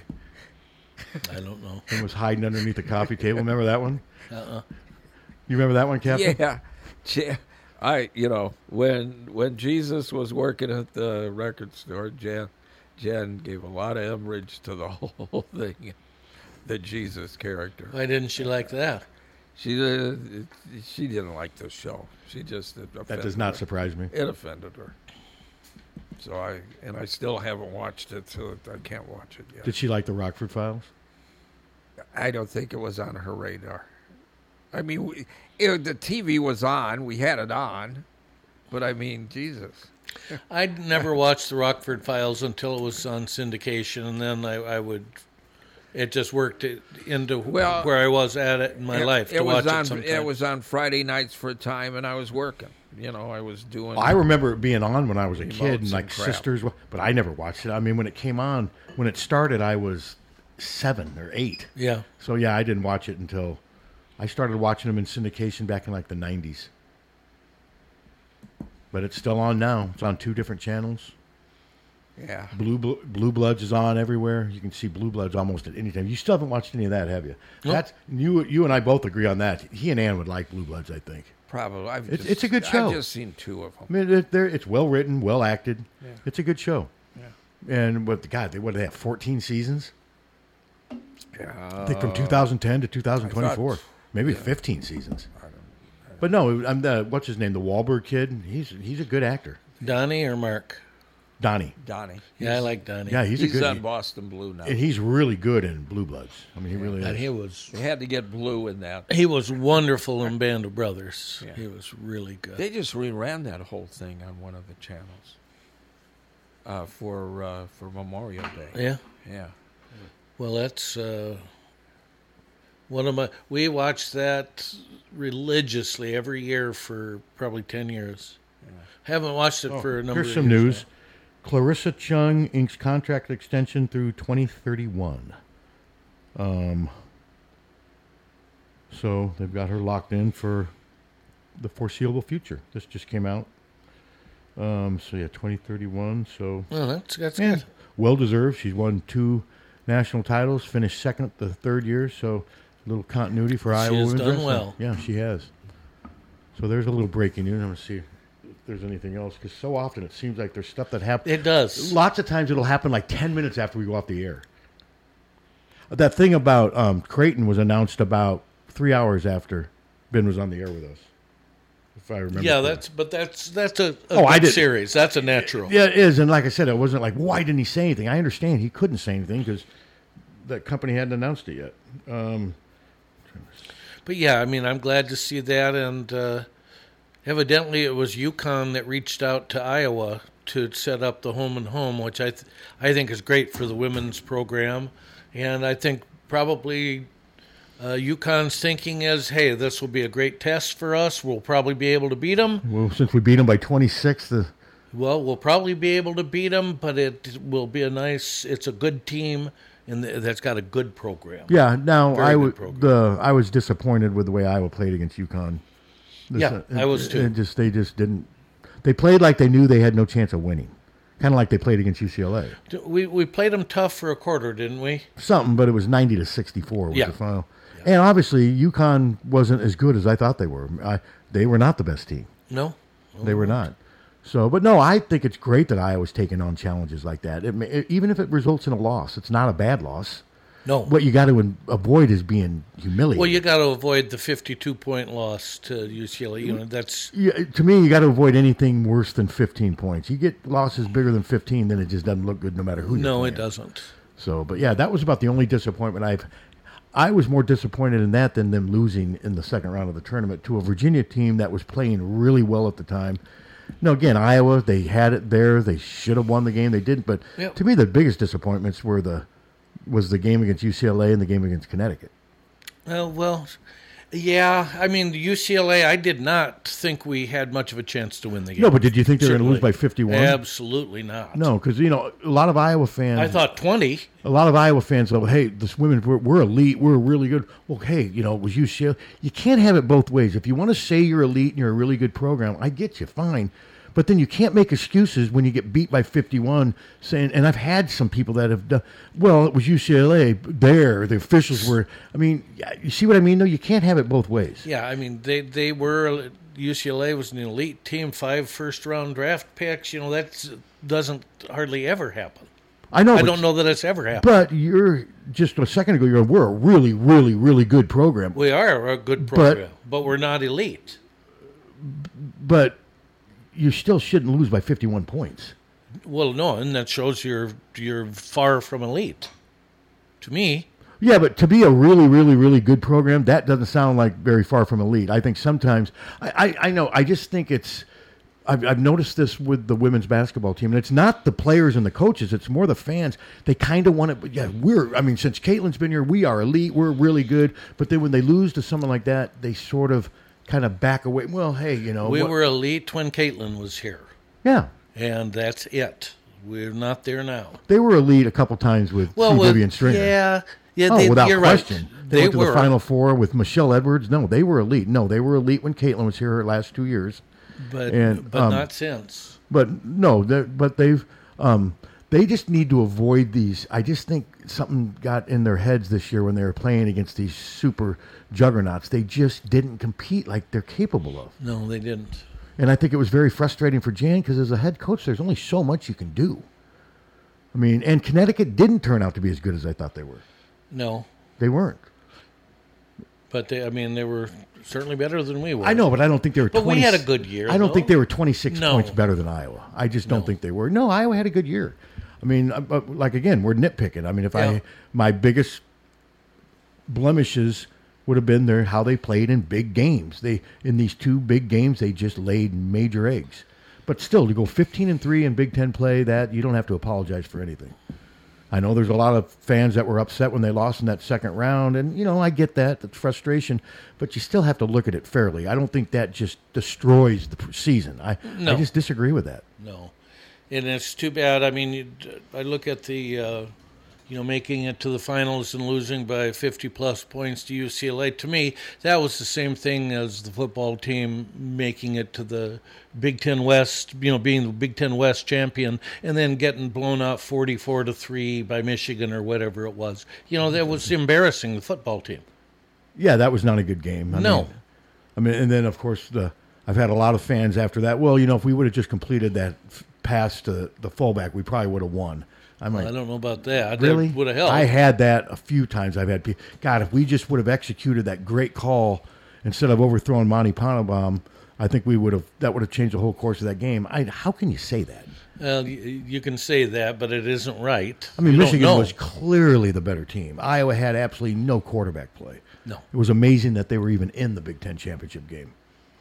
I don't know. and was hiding underneath the coffee table? Remember that one? Uh-uh. You remember that one, Captain? Yeah. Ja- I, you know, when when Jesus was working at the record store, Jen, Jen gave a lot of umbrage to the whole thing, the Jesus character. Why didn't she like that? She uh, she didn't like the show. She just That does not her. surprise me. It offended her. So I and I still haven't watched it, so I can't watch it yet. Did she like the Rockford Files? I don't think it was on her radar. I mean, we, it, the T V was on. We had it on. But, I mean, Jesus. I'd never watched the Rockford Files until it was on syndication, and then I, I would... It just worked it into Well, where I was at it in my it, life to it watch was on, it sometime. It was on Friday nights for a time, and I was working. You know, I was doing... I remember it being on when I was a kid, and remotes like and crap. Sisters, but I never watched it. I mean, when it came on, when it started, I was seven or eight. Yeah. So, yeah, I didn't watch it until... I started watching them in syndication back in like the nineties. But it's still on now. It's on two different channels. Yeah. Blue Bl- Blue Bloods is on everywhere. You can see Blue Bloods almost at any time. You still haven't watched any of that, have you? Nope. That's you. You and I both agree on that. He and Ann would like Blue Bloods, I think. Probably. I've It's, just, it's a good show. I've just seen two of them. I mean, it, they're- it's well written, well acted. Yeah. It's a good show. Yeah. And what the God, they what do they have? Fourteen seasons. Yeah. I think from two thousand ten to two thousand twenty-four, I thought- maybe yeah. fifteen seasons. But no, I'm the what's his name, the Wahlberg kid. He's he's a good actor. Donnie or Mark? Donnie. Donnie. Yeah, I like Donnie. Yeah, he's, He's a good. on Boston Blue now. And he's really good in Blue Bloods. I mean, he really And is. he was They had to get Blue in that. he was wonderful in Band of Brothers. Yeah. He was really good. They just reran that whole thing on one of the channels uh, for uh, for Memorial Day. Yeah. Yeah. Well, that's uh, one of my. We watched that religiously every year for probably ten years. Haven't watched it Oh, for a number. here's of some years news. Clarissa Chung inks contract extension through twenty thirty-one. Um, so they've got her locked in for the foreseeable future. This just came out. Um, so yeah, twenty thirty-one. So Oh, that's- that's yeah, good. well deserved. She's won two national titles, finished second the third year. So a little continuity for She Iowa has women's done wrestling. well. Yeah, she has. So there's a little breaking news. I'm going to see if there's anything else, because so often it seems like there's stuff that happens. It does. Lots of times it'll happen like ten minutes after we go off the air. That thing about um, Creighton was announced about three hours after Ben was on the air with us, if I remember. Yeah, correctly. that's but that's that's a, a Oh, I good did- series. That's a natural. Yeah, it is. And like I said, it wasn't like, why didn't he say anything? I understand he couldn't say anything because that company hadn't announced it yet. Um, But yeah, I mean, I'm glad to see that. And uh, evidently, it was UConn that reached out to Iowa to set up the home and home, which I th- I think is great for the women's program. And I think probably uh, UConn's thinking is, hey, this will be a great test for us. We'll probably be able to beat them. well, since we beat them by twenty-six, the Well, we'll probably be able to beat them, but it will be a nice. It's a good team, and that's got a good program. yeah. Now Very I good was program. the I was disappointed with the way Iowa played against UConn. This, Yeah, I was it- too. it just they just didn't. They played like they knew they had no chance of winning, kind of like they played against U C L A. We we played them tough for a quarter, didn't we? Something, but it was ninety to sixty-four was Yeah. the final. And obviously, UConn wasn't as good as I thought they were. I, they were not the best team. No, They were not. So, but no, I think it's great that Iowa's taking on challenges like that. It, may- it, even if it results in a loss, it's not a bad loss. No. What you got to avoid is being humiliated. Well, you got to avoid the fifty-two point loss to U C L A. You know, that's Yeah, to me, you got to avoid anything worse than fifteen points. You get losses bigger than fifteen, then it just doesn't look good no matter who you're no, playing. it doesn't. So, but yeah, that was about the only disappointment I've. I was more disappointed in that than them losing in the second round of the tournament to a Virginia team that was playing really well at the time. No, again, Iowa, they had it there. They should have won the game. They didn't. But Yep. to me, the biggest disappointments were the was the game against U C L A and the game against Connecticut. Well, well, yeah. I mean, U C L A. I did not think we had much of a chance to win the game. No, but did you think they were going to lose Certainly. by fifty-one? Absolutely not. No, because you know a lot of Iowa fans. I thought twenty. A lot of Iowa fans go, hey, this women, we're, we're elite, we're really good. Well, hey, you know, it was U C L A. You can't have it both ways. If you want to say you're elite and you're a really good program, I get you, fine. But then you can't make excuses when you get beat by fifty-one, saying, and I've had some people that have done, well, it was U C L A there, the officials were, I mean, you see what I mean? No, you can't have it both ways. Yeah, I mean, they they were U C L A was an elite team, five first round draft picks. You know, that doesn't hardly ever happen. I know. I but- don't know that it's ever happened. But you're just a second ago. You're we're a really, really, really good program. We are a good But- program, but, we're not elite. But you still shouldn't lose by fifty-one points. Well, no, and that shows you're you're far from elite. To me, Yeah, but to be a really, really, really good program, that doesn't sound like very far from elite. I think sometimes, I, I, I know, I just think it's, I've, I've noticed this with the women's basketball team, and it's not the players and the coaches, it's more the fans. They kind of want to, yeah, we're, I mean, since Caitlin's been here, we are elite, we're really good, but then when they lose to someone like that, they sort of kind of back away. Well, hey, you know. we what- were elite when Caitlin was here. Yeah. And that's it. We're not there now. They were elite a couple times with Well, C. well, Vivian Stringer. yeah. Yeah, oh, they- without you're right. question. They, They went to were. the Final Four with Michelle Edwards. No, they were elite. No, they were elite when Caitlin was here her last two years. But And, but um, not since. But no, they're- but they've um, they just need to avoid these. I just think something got in their heads this year when they were playing against these super juggernauts. They just didn't compete like they're capable of. No, they didn't. And I think it was very frustrating for Jan because as a head coach, there's only so much you can do. I mean, and Connecticut didn't turn out to be as good as I thought they were. No, They weren't. but they, I mean, they were certainly better than we were. I know, but I don't think they were. But we twenty had a good year. I don't though. think they were twenty-six No. points better than Iowa. I just don't think they were. No, Iowa had a good year. I mean, uh, but like again, we're nitpicking. I mean, if Yeah. I my biggest blemishes would have been their how they played in big games. They in these two big games, they just laid major eggs. But still, to go fifteen and three in Big Ten play, that you don't have to apologize for anything. I know there's a lot of fans that were upset when they lost in that second round, and you know I get that, that's frustration. But you still have to look at it fairly. I don't think that just destroys the pr- season. I No. I just disagree with that. No, and it's too bad. I mean, you, I look at the, uh, you know, making it to the finals and losing by fifty plus points to U C L A. To me, that was the same thing as the football team making it to the Big Ten West. You know, being the Big Ten West champion and then getting blown out forty-four to three by Michigan or whatever it was. You know, that was embarrassing. The football team. Yeah, that was not a good game. I No. mean, I mean, and then of course the I've had a lot of fans after that. Well, you know, if we would have just completed that f- pass to the fullback, we probably would have won. I'm like, I don't know about that. really? That would have helped. I had that a few times. I've had people. God, if we just would have executed that great call instead of overthrowing Monty Poundbaum, I think we would have. That would have changed the whole course of that game. I, how can you say that? Well, you, you can say that, but it isn't right. I mean, You don't Michigan know. was clearly the better team. Iowa had absolutely no quarterback play. No. It was amazing that they were even in the Big Ten championship game.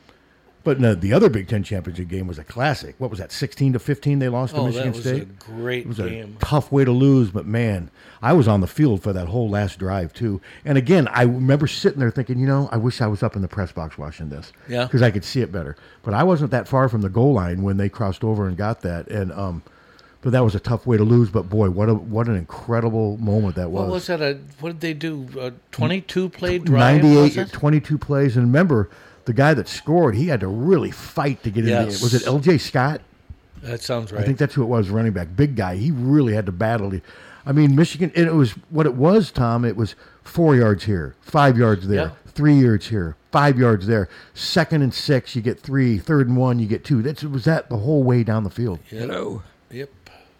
But no, the other Big Ten championship game was a classic. What was that, sixteen to fifteen they lost to Oh, that Michigan was State? a great it was game. a tough way to lose, but man, I was on the field for that whole last drive too. And again, I remember sitting there thinking, you know, I wish I was up in the press box watching this. Yeah. Because I could see it better. But I wasn't that far from the goal line when they crossed over and got that. And um but that was a tough way to lose, but boy, what a what an incredible moment that was. What was that? A, what did they do? A twenty-two play drive? ninety-eight, was it? twenty-two plays. And remember, the guy that scored, he had to really fight to get in Yes. there. Was it L J Scott? That sounds right. I think that's who it was, running back. Big guy. He really had to battle. to- I mean, Michigan, and it was what it was, Tom. It was four yards here, five yards there, Yeah. three yards here, five yards there. Second and six, you get three. Third and one, you get two. That's, it was that the whole way down the field. Hello. Yep.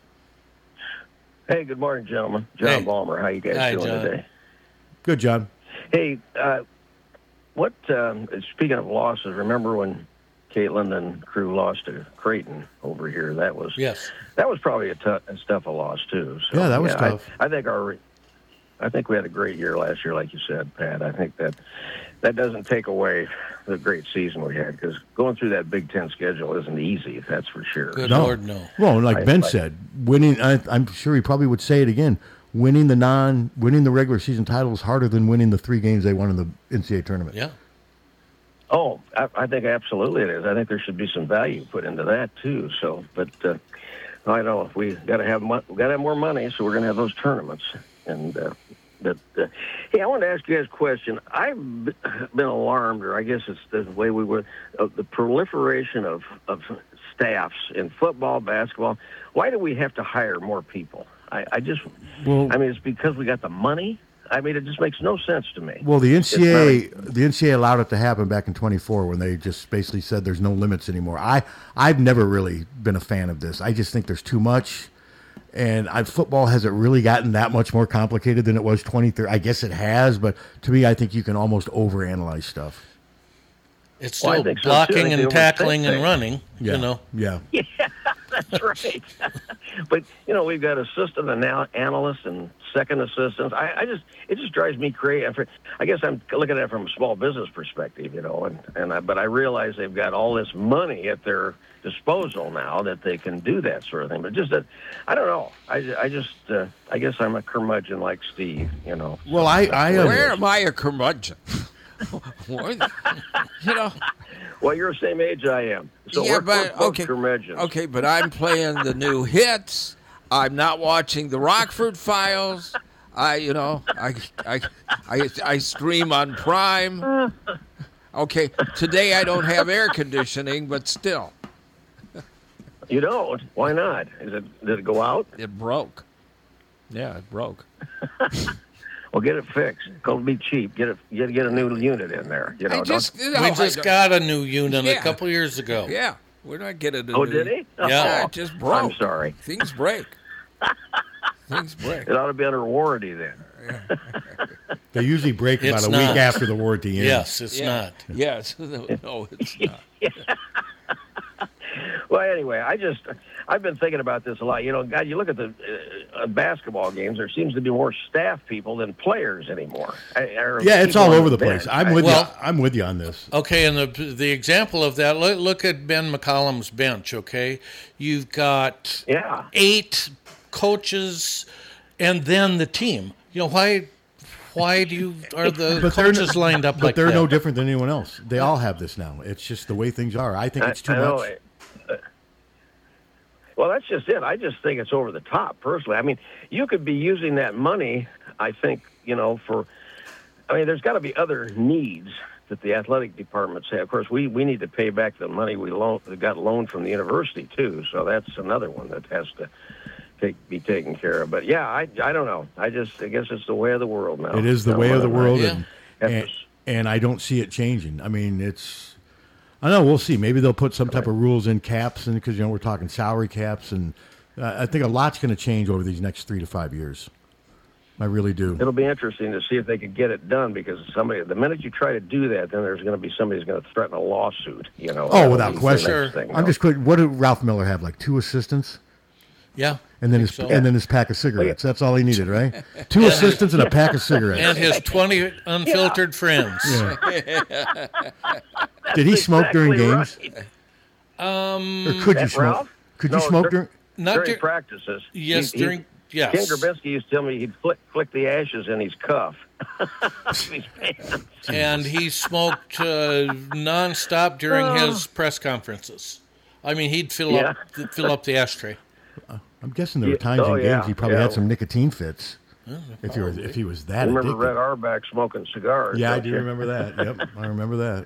Hey, good morning, gentlemen. John Hey. Balmer. How you guys Hi, doing John. today? Good, John. Hey, uh, what? Um, speaking of losses, remember when Caitlin and crew lost to Creighton over here? That was yes. That was probably a tough, a tough a loss too. So, Yeah, that was I- tough. I, think our, I think we had a great year last year, like you said, Pat. I think that that doesn't take away the great season we had because going through that Big Ten schedule isn't easy. That's for sure. Well, like I- Ben I- said, winning. I, I'm sure he probably would say it again. Winning the non, winning the regular season title is harder than winning the three games they won in the N C double A tournament. Yeah. Oh, I, I think absolutely it is. I think there should be some value put into that too. So, but uh, I know if we got to have mo- we got to have more money, so we're going to have those tournaments. And uh, but uh, hey, I want to ask you guys a question. I've b- been alarmed, or I guess it's the way we were, of the proliferation of of staffs in football, basketball. Why do we have to hire more people? I, I just, Well- I mean, it's because we got the money. I mean, it just makes no sense to me. Well, the It's N C double A, not the N C double A allowed it to happen back in twenty-four when they just basically said there's no limits anymore. I, I've never really been a fan of this. I just think there's too much, And I, football hasn't really gotten that much more complicated than it was twenty, thirty. I guess it has, but to me, I think you can almost overanalyze stuff. It's Well, I still think so, too. blocking I think and they tackling overthink and things. running, Yeah. you know. Yeah. Yeah, that's right. But you know, we've got assistant anal- analysts and second assistants. I, I just it just drives me crazy. I guess I'm looking at it from a small business perspective, you know, and and I, but I realize they've got all this money at their disposal now that they can do that sort of thing. But just that, I don't know. I, I just uh, I guess I'm a curmudgeon like Steve, you know. Well, I, I uh, Where am I a curmudgeon? What? You know. Well, you're the same age I am. So yeah, we're, but we're both okay, curmudgeons. okay, but I'm playing the new hits. I'm not watching the Rockford Files. I, you know, I, I, I, I stream on Prime. Okay, today I don't have air conditioning, but still. You don't? Why not? Is it did it go out? It broke. Yeah, it broke. Well, get it fixed. Go be cheap. Get it. Get get a new unit in there. You know. I don't- just, We just got a new unit Yeah. a couple years ago. Yeah, we're not getting a Oh, new- did he? Yeah, Oh, it just broke. I'm sorry. Things break. Things break. It ought to be under warranty then. They usually break about It's a not. week after the warranty ends. Yes, it's Yeah. not. Yes, no, no, it's not. Well, anyway, I just I've been thinking about this a lot. You know, God, you look at the uh, basketball games. There seems to be more staff people than players anymore. I, or Yeah, it's people all on over the bench. place. I'm I- with Well- you. I'm with you on this. Okay, and the the example of that, look, look at Ben McCollum's bench, okay? You've got Yeah. eight coaches and then the team. You know, why why do you are the But they're coaches no- lined up But like they're that? no different than anyone else. They all have this now. It's just the way things are. I think it's too I, I know much. it. Uh, Well, that's just it. I just think it's over the top, personally. I mean, you could be using that money, I think, you know, for, I mean, there's got to be other needs that the athletic departments have. Of course, we, we need to pay back the money we loan, we got loaned from the university, too. So that's another one that has to take, be taken care of. But, yeah, I, I don't know. I just, I guess it's the way of the world now. It is the Now, way of the whether- world, Yeah. and, Have and to- and I don't see it changing. I mean, it's. I don't know. We'll see. Maybe they'll put some type of rules in caps, and because you know we're talking salary caps, and uh, I think a lot's going to change over these next three to five years. I really do. It'll be interesting to see if they could get it done, because somebody, the minute you try to do that, then there's going to be somebody who's going to threaten a lawsuit. You know. Oh, That'll without be the question. next thing, I'm no? just quick. What did Ralph Miller have? Like two assistants, Yeah. and then his so. and then his pack of cigarettes. That's all he needed, right? Two assistants and a pack of cigarettes. And his twenty unfiltered friends. Did he smoke during games? Um, Or could you That smoke? Ralph? Could No, you smoke dur- during? Not during dur- practices. Yes, He- he- during yes. Ken Grabinski used to tell me he'd flick, flick the ashes in his cuff. His pants. And he smoked uh, nonstop during Oh. his press conferences. I mean, he'd fill Yeah. up fill up the ashtray. I'm guessing there were Yeah. times Oh, in games yeah. he probably Yeah. had some nicotine fits. If he was if he was I that remember addicted. Red Auerbach smoking cigars. Yeah, I don't do you? remember that. Yep, I remember that.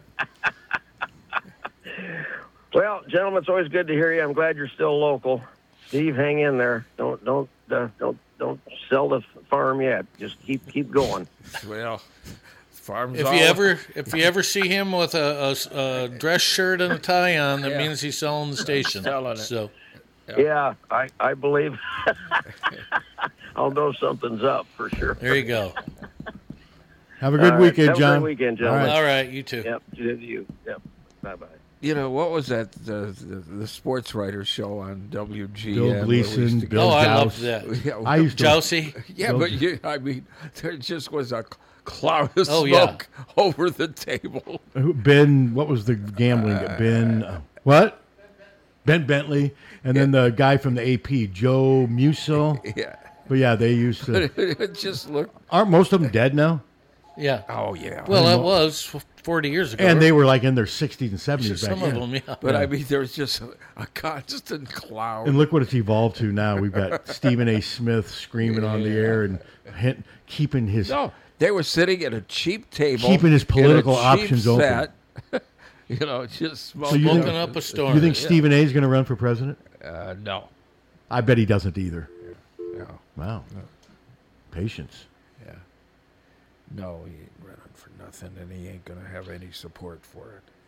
Well, gentlemen, it's always good to hear you. I'm glad you're still local. Steve, hang in there. Don't don't uh, don't don't sell the farm yet. Just keep keep going. Well, farms. If all- you ever if you ever see him with a, a, a dress shirt and a tie on, that Yeah. means he's selling the station. Selling it. So Yeah, I I believe. I'll know something's up for sure. there you go. Have a good All right. weekend, Have John. a great weekend, gentlemen. All right, you too. Yep, you. you. Yep. Bye bye. You know, what was that, the, the, the sports writer show on W G N? Bill where we Gleason, used to Bill Oh, I Joust. loved that. Yeah, I used to. Jousey. yeah, Bill- but you, I mean, there just was a cloud of Oh, smoke yeah. over the table. Who- Ben, what was the gambling? guy? Ben, uh, what? Ben Bentley, and then the guy from the A P, Joe Musil. Yeah. But yeah, they used to. It just looked. Aren't most of them dead now? Yeah. Oh, yeah. Well, I it know. was forty years ago. And they were like in their sixties and seventies back some of then. them, yeah. But Yeah. I mean, there was just a, a constant cloud. And look what it's evolved to now. We've got Stephen A. Smith screaming on the air and hint, keeping his No, they were sitting at a cheap table, Keeping his in a political cheap options open. set. You know, just So smoking. you think, Smoking up a storm. You think Yeah. Stephen A. is going to run for president? Uh, no. I bet he doesn't either. No. Wow. Patience. Yeah. No, he ain't running for nothing, and he ain't going to have any support for it.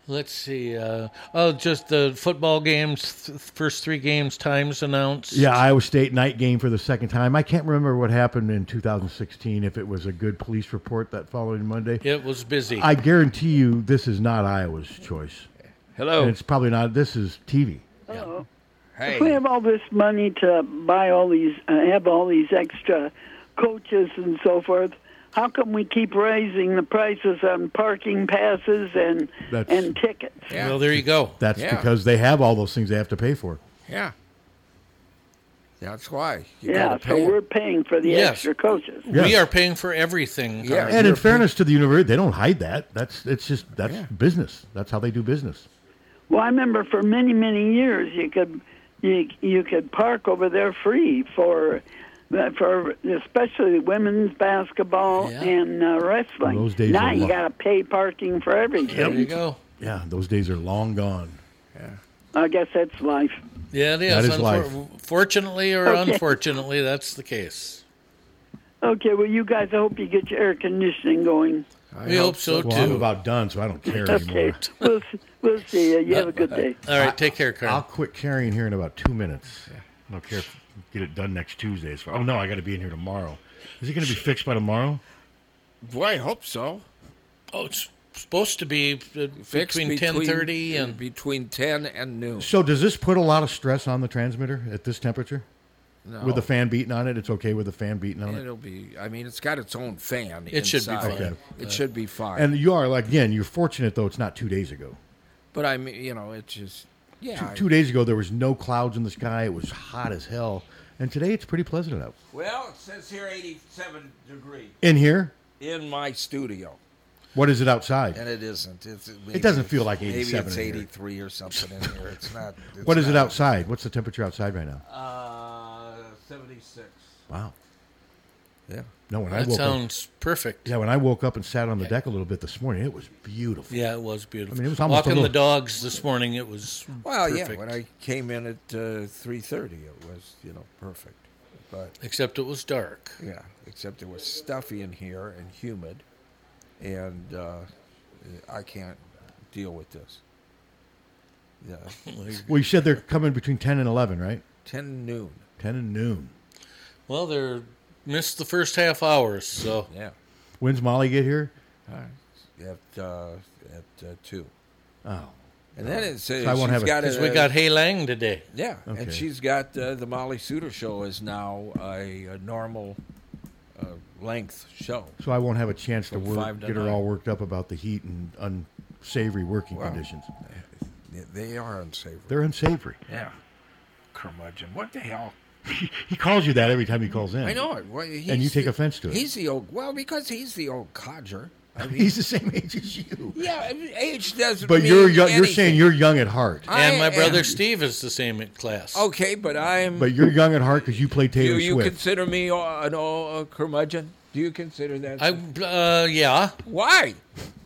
Let's see. Uh, oh, just the football games, th- first three games, times announced. Yeah, Iowa State night game for the second time. I can't remember what happened in two thousand sixteen, if it was a good police report that following Monday. It was busy. I guarantee you this is not Iowa's choice. Hello. And it's probably not. This is T V. Oh. Hey. If we have all this money to buy all these, uh, have all these extra coaches and so forth, how come we keep raising the prices on parking passes and That's- and tickets? Yeah. Well, there you go. That's Yeah. because they have all those things they have to pay for. Yeah. That's why. You yeah, gotta so pay 'em. we're paying for the Yes. extra coaches. Yes. We are paying for everything. Yeah. And in fairness to the university, they don't hide that. That's it's just that's Yeah. business. That's how they do business. Well, I remember for many, many years you could you you could park over there free for for especially women's basketball Yeah. and uh, wrestling. Those days now are you long. got to pay parking for everything. There you go. Yeah, those days are long gone. I guess that's life. Yeah, it is. That is Unfor- life. Fortunately or Okay. unfortunately, that's the case. Okay, well, you guys, I hope you get your air conditioning going. I We hope so, Well, I'm too. about done, so I don't care Okay, anymore. we'll, s- we'll see you. You have a good day. All right, take care, Carl. I'll quit carrying here in about two minutes. I don't care if get it done next Tuesday. So, oh no, I got to be in here tomorrow. Is it going to be fixed by tomorrow? Boy, I hope so. Oh, it's supposed to be uh, Fixed between ten thirty and between ten and noon. So does this put a lot of stress on the transmitter at this temperature? No. With the fan beating on it, it's okay with the fan beating on it. It'll be. I mean, it's got its own fan. It should be inside. fine. Okay. It should be fine. And you are like again, you're fortunate though. It's not two days ago. but I mean, you know, it's just yeah. Two, I- two days ago, there was no clouds in the sky. It was hot as hell. And today, it's pretty pleasant out. Well, it says here eighty-seven degrees In here, in my studio, what is it outside? and it isn't. It's, It doesn't feel it's- like eighty-seven Maybe it's in here. eighty-three or something in here. It's not. It's What is it not- outside? What's the temperature outside right now? Uh, seventy-six. Wow. Yeah. No, when I that woke up, sounds perfect. yeah, when I woke up and sat on the deck a little bit this morning, it was beautiful. Yeah, it was beautiful. I mean, it was almost a Walking the little- dogs this morning, it was Well, perfect. yeah. When I came in at uh, three thirty, it was you know perfect. But Except it was dark. yeah, except it was stuffy in here and humid, and uh, I can't deal with this. Yeah. Well, you said they're coming between ten and eleven, right? ten noon. ten and noon. Well, they're missed the first half hours, so Yeah. When's Molly get here? All right. At uh, at uh, two. Oh. And then it says So I won't she's have a- got because a, we got Hey Lang today. yeah, Okay. and she's got uh, the Molly Suter show is now a, a normal uh, length show. So I won't have a chance to From work, five to get her nine. all worked up about the heat and unsavory working Wow. conditions. They- They are unsavory. They're unsavory. Yeah. Curmudgeon. What the hell? He calls you that every time he calls in. I know it. Well, And he's you take the- offense to it. He's the old. Well, because he's the old codger. I mean, He's the same age as you. yeah, age doesn't. But mean you're young, you're anything. saying you're young at heart. I And my brother am- Steve is the same in class. Okay, but I'm. But you're young at heart because you play do Taylor you Swift. consider me uh, an old uh, curmudgeon? Do you consider that? I uh, yeah. Why?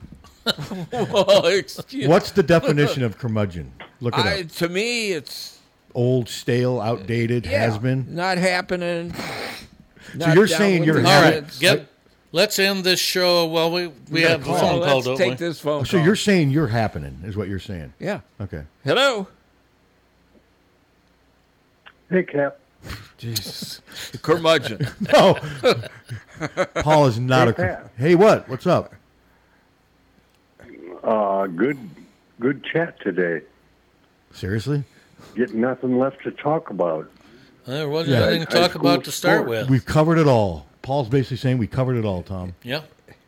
Well, excuse- What's the definition of curmudgeon? Look it I, up. to me, it's Old, stale, outdated, yeah, has been. not happening. So you're saying you're All having- right, get. Let's end this show. Well, we we gotta have the call. phone call, Let's don't take we? this phone So call. you're saying you're happening, is what you're saying. Yeah. Okay. Hello. Hey, Cap. Jesus. Curmudgeon. No. Paul is not Hey, a. cur- Pat. Hey, what? What's up? Uh, good, good chat today. Seriously? Get nothing left to talk about. There wasn't Yeah. anything to High talk school about to start sports. with. We've covered it all. Paul's basically saying we covered it all, Tom. Yeah.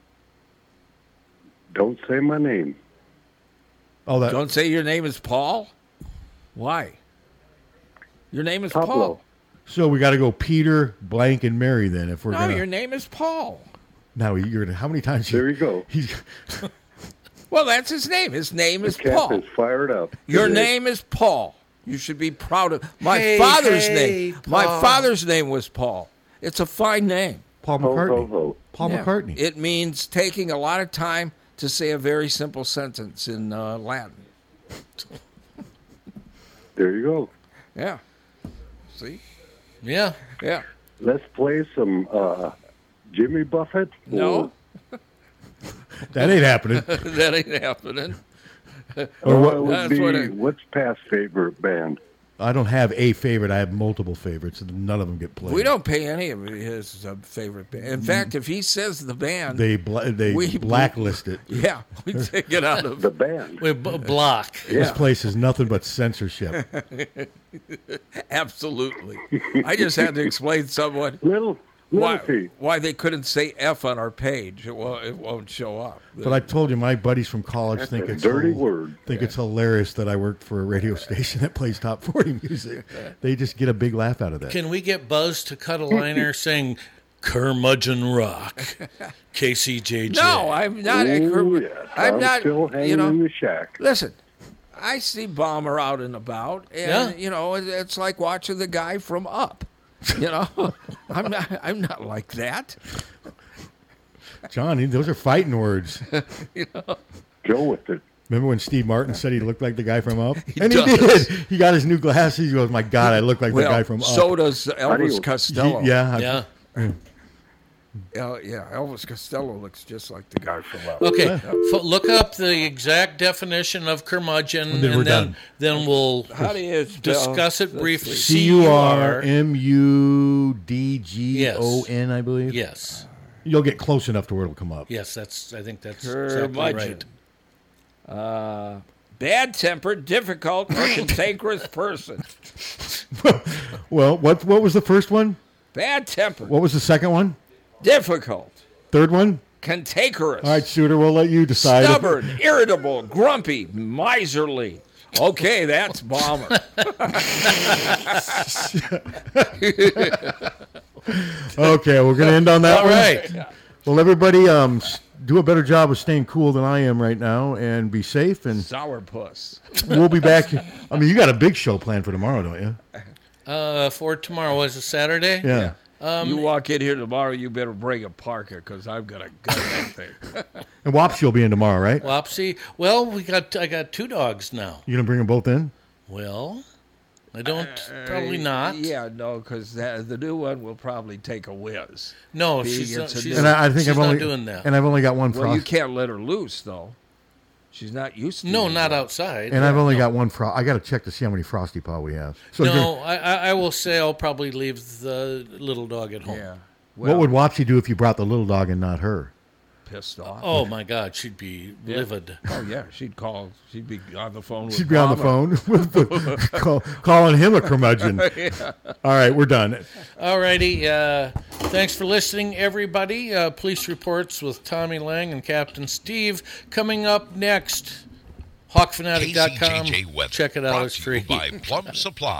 Don't say my name. Oh, that. Don't say your name is Paul. Why? Your name is Pablo. Paul. So we got to go Peter, blank, and Mary then if we're No, gonna. your name is Paul. Now you're gonna. How many times? There you go. He's. Well, that's his name. His name The is Cap Paul. is fired up. Your today. name is Paul. You should be proud of my Hey, father's hey, name. My Paul. father's name was Paul. It's a fine name. Paul Ho, McCartney. ho, ho. Paul Yeah. McCartney. It means taking a lot of time to say a very simple sentence in uh, Latin. There you go. Yeah. See? Yeah. Yeah. Let's play some uh, Jimmy Buffett. No. That ain't happening. That ain't happening. Or what? it would That's be, what it- what's Pat's favorite band? I don't have a favorite. I have multiple favorites, and none of them get played. We don't pay any of his uh, favorite band. In fact, if he says the band, They bla- they we- blacklist it. Yeah, we take it out of the band. We b- block. This place is nothing but censorship. Absolutely. I just had to explain somewhat little, why, little why they couldn't say F on our page. It won't, it won't show up. But I told you, my buddies from college That's think a it's dirty hil- word. Think it's hilarious that I worked for a radio station that plays top forty music. They just get a big laugh out of that. Can we get Buzz to cut a liner saying Curmudgeon Rock, K C J J? No, I'm not. a Ooh, cur- yes, I'm I'm not. still hanging you know, in the shack. Listen, I see Bomber out and about, and Yeah. you know, it- it's like watching the guy from Up. You know, I'm not. I'm not like that. Johnny, those are fighting words. You know? Go with it. Remember when Steve Martin said he looked like the guy from Up? He and does. he did. He got his new glasses. He goes, "My God, I look like Well, the guy from so Up." does Elvis He- Costello. yeah. I- Yeah. Uh, yeah, Elvis Costello looks just like the guy from Up. Okay, F- look up the exact definition of curmudgeon, And then we're then done. then we'll How do you spell- discuss it let's briefly. see. C U R M U D G O N, I believe. Yes. You'll get close enough to where it'll come up. Yes, that's. I think that's exactly Curmudgeon. right. Uh, bad-tempered, difficult, or cantankerous person. Well, what what was the first one? Bad-tempered, What was the second one? difficult, Third one? cantankerous, All right, Shooter, we'll let you decide. stubborn, irritable, grumpy, miserly. Okay, that's Bomber. Okay, we're going to end on that All one. right. Well, everybody, um, s- do a better job of staying cool than I am right now, and be safe. And Sourpuss. we'll be back. I mean, you got a big show planned for tomorrow, don't you? Uh, for tomorrow was it Saturday? Yeah. Um, you walk in here tomorrow, you better bring a parka because I'm gonna gut that thing. And Wopsy will be in tomorrow, right? Wopsy. Well, we got. I got two dogs now. You gonna bring them both in? Well, I don't. probably not. Yeah, no, because the new one will probably take a whiz. No, Being she's it's not- a she's- new- And I, I think She's I've not only doing that. and I've only got one Well, frost. you can't let her loose though. She's not used to. No, it. not outside. And I've only No. got one frost. I got to check to see how many frosty paw we have. So no, I, I I will say I'll probably leave the little dog at home. Yeah. what would Wopsy do if you brought the little dog and not her? Pissed off. Oh my God, she'd be Yeah. livid. Oh yeah, she'd call. She'd be on the phone. With She'd be on the Mama. phone with, with call, calling him a curmudgeon. Yeah. All right, we're done. Alrighty, uh, thanks for listening, everybody. Uh, police reports with Tommy Lang and Captain Steve coming up next. hawk fanatic dot com. K C J J Weather, Check it out; brought it's to you free. by Plum Supply.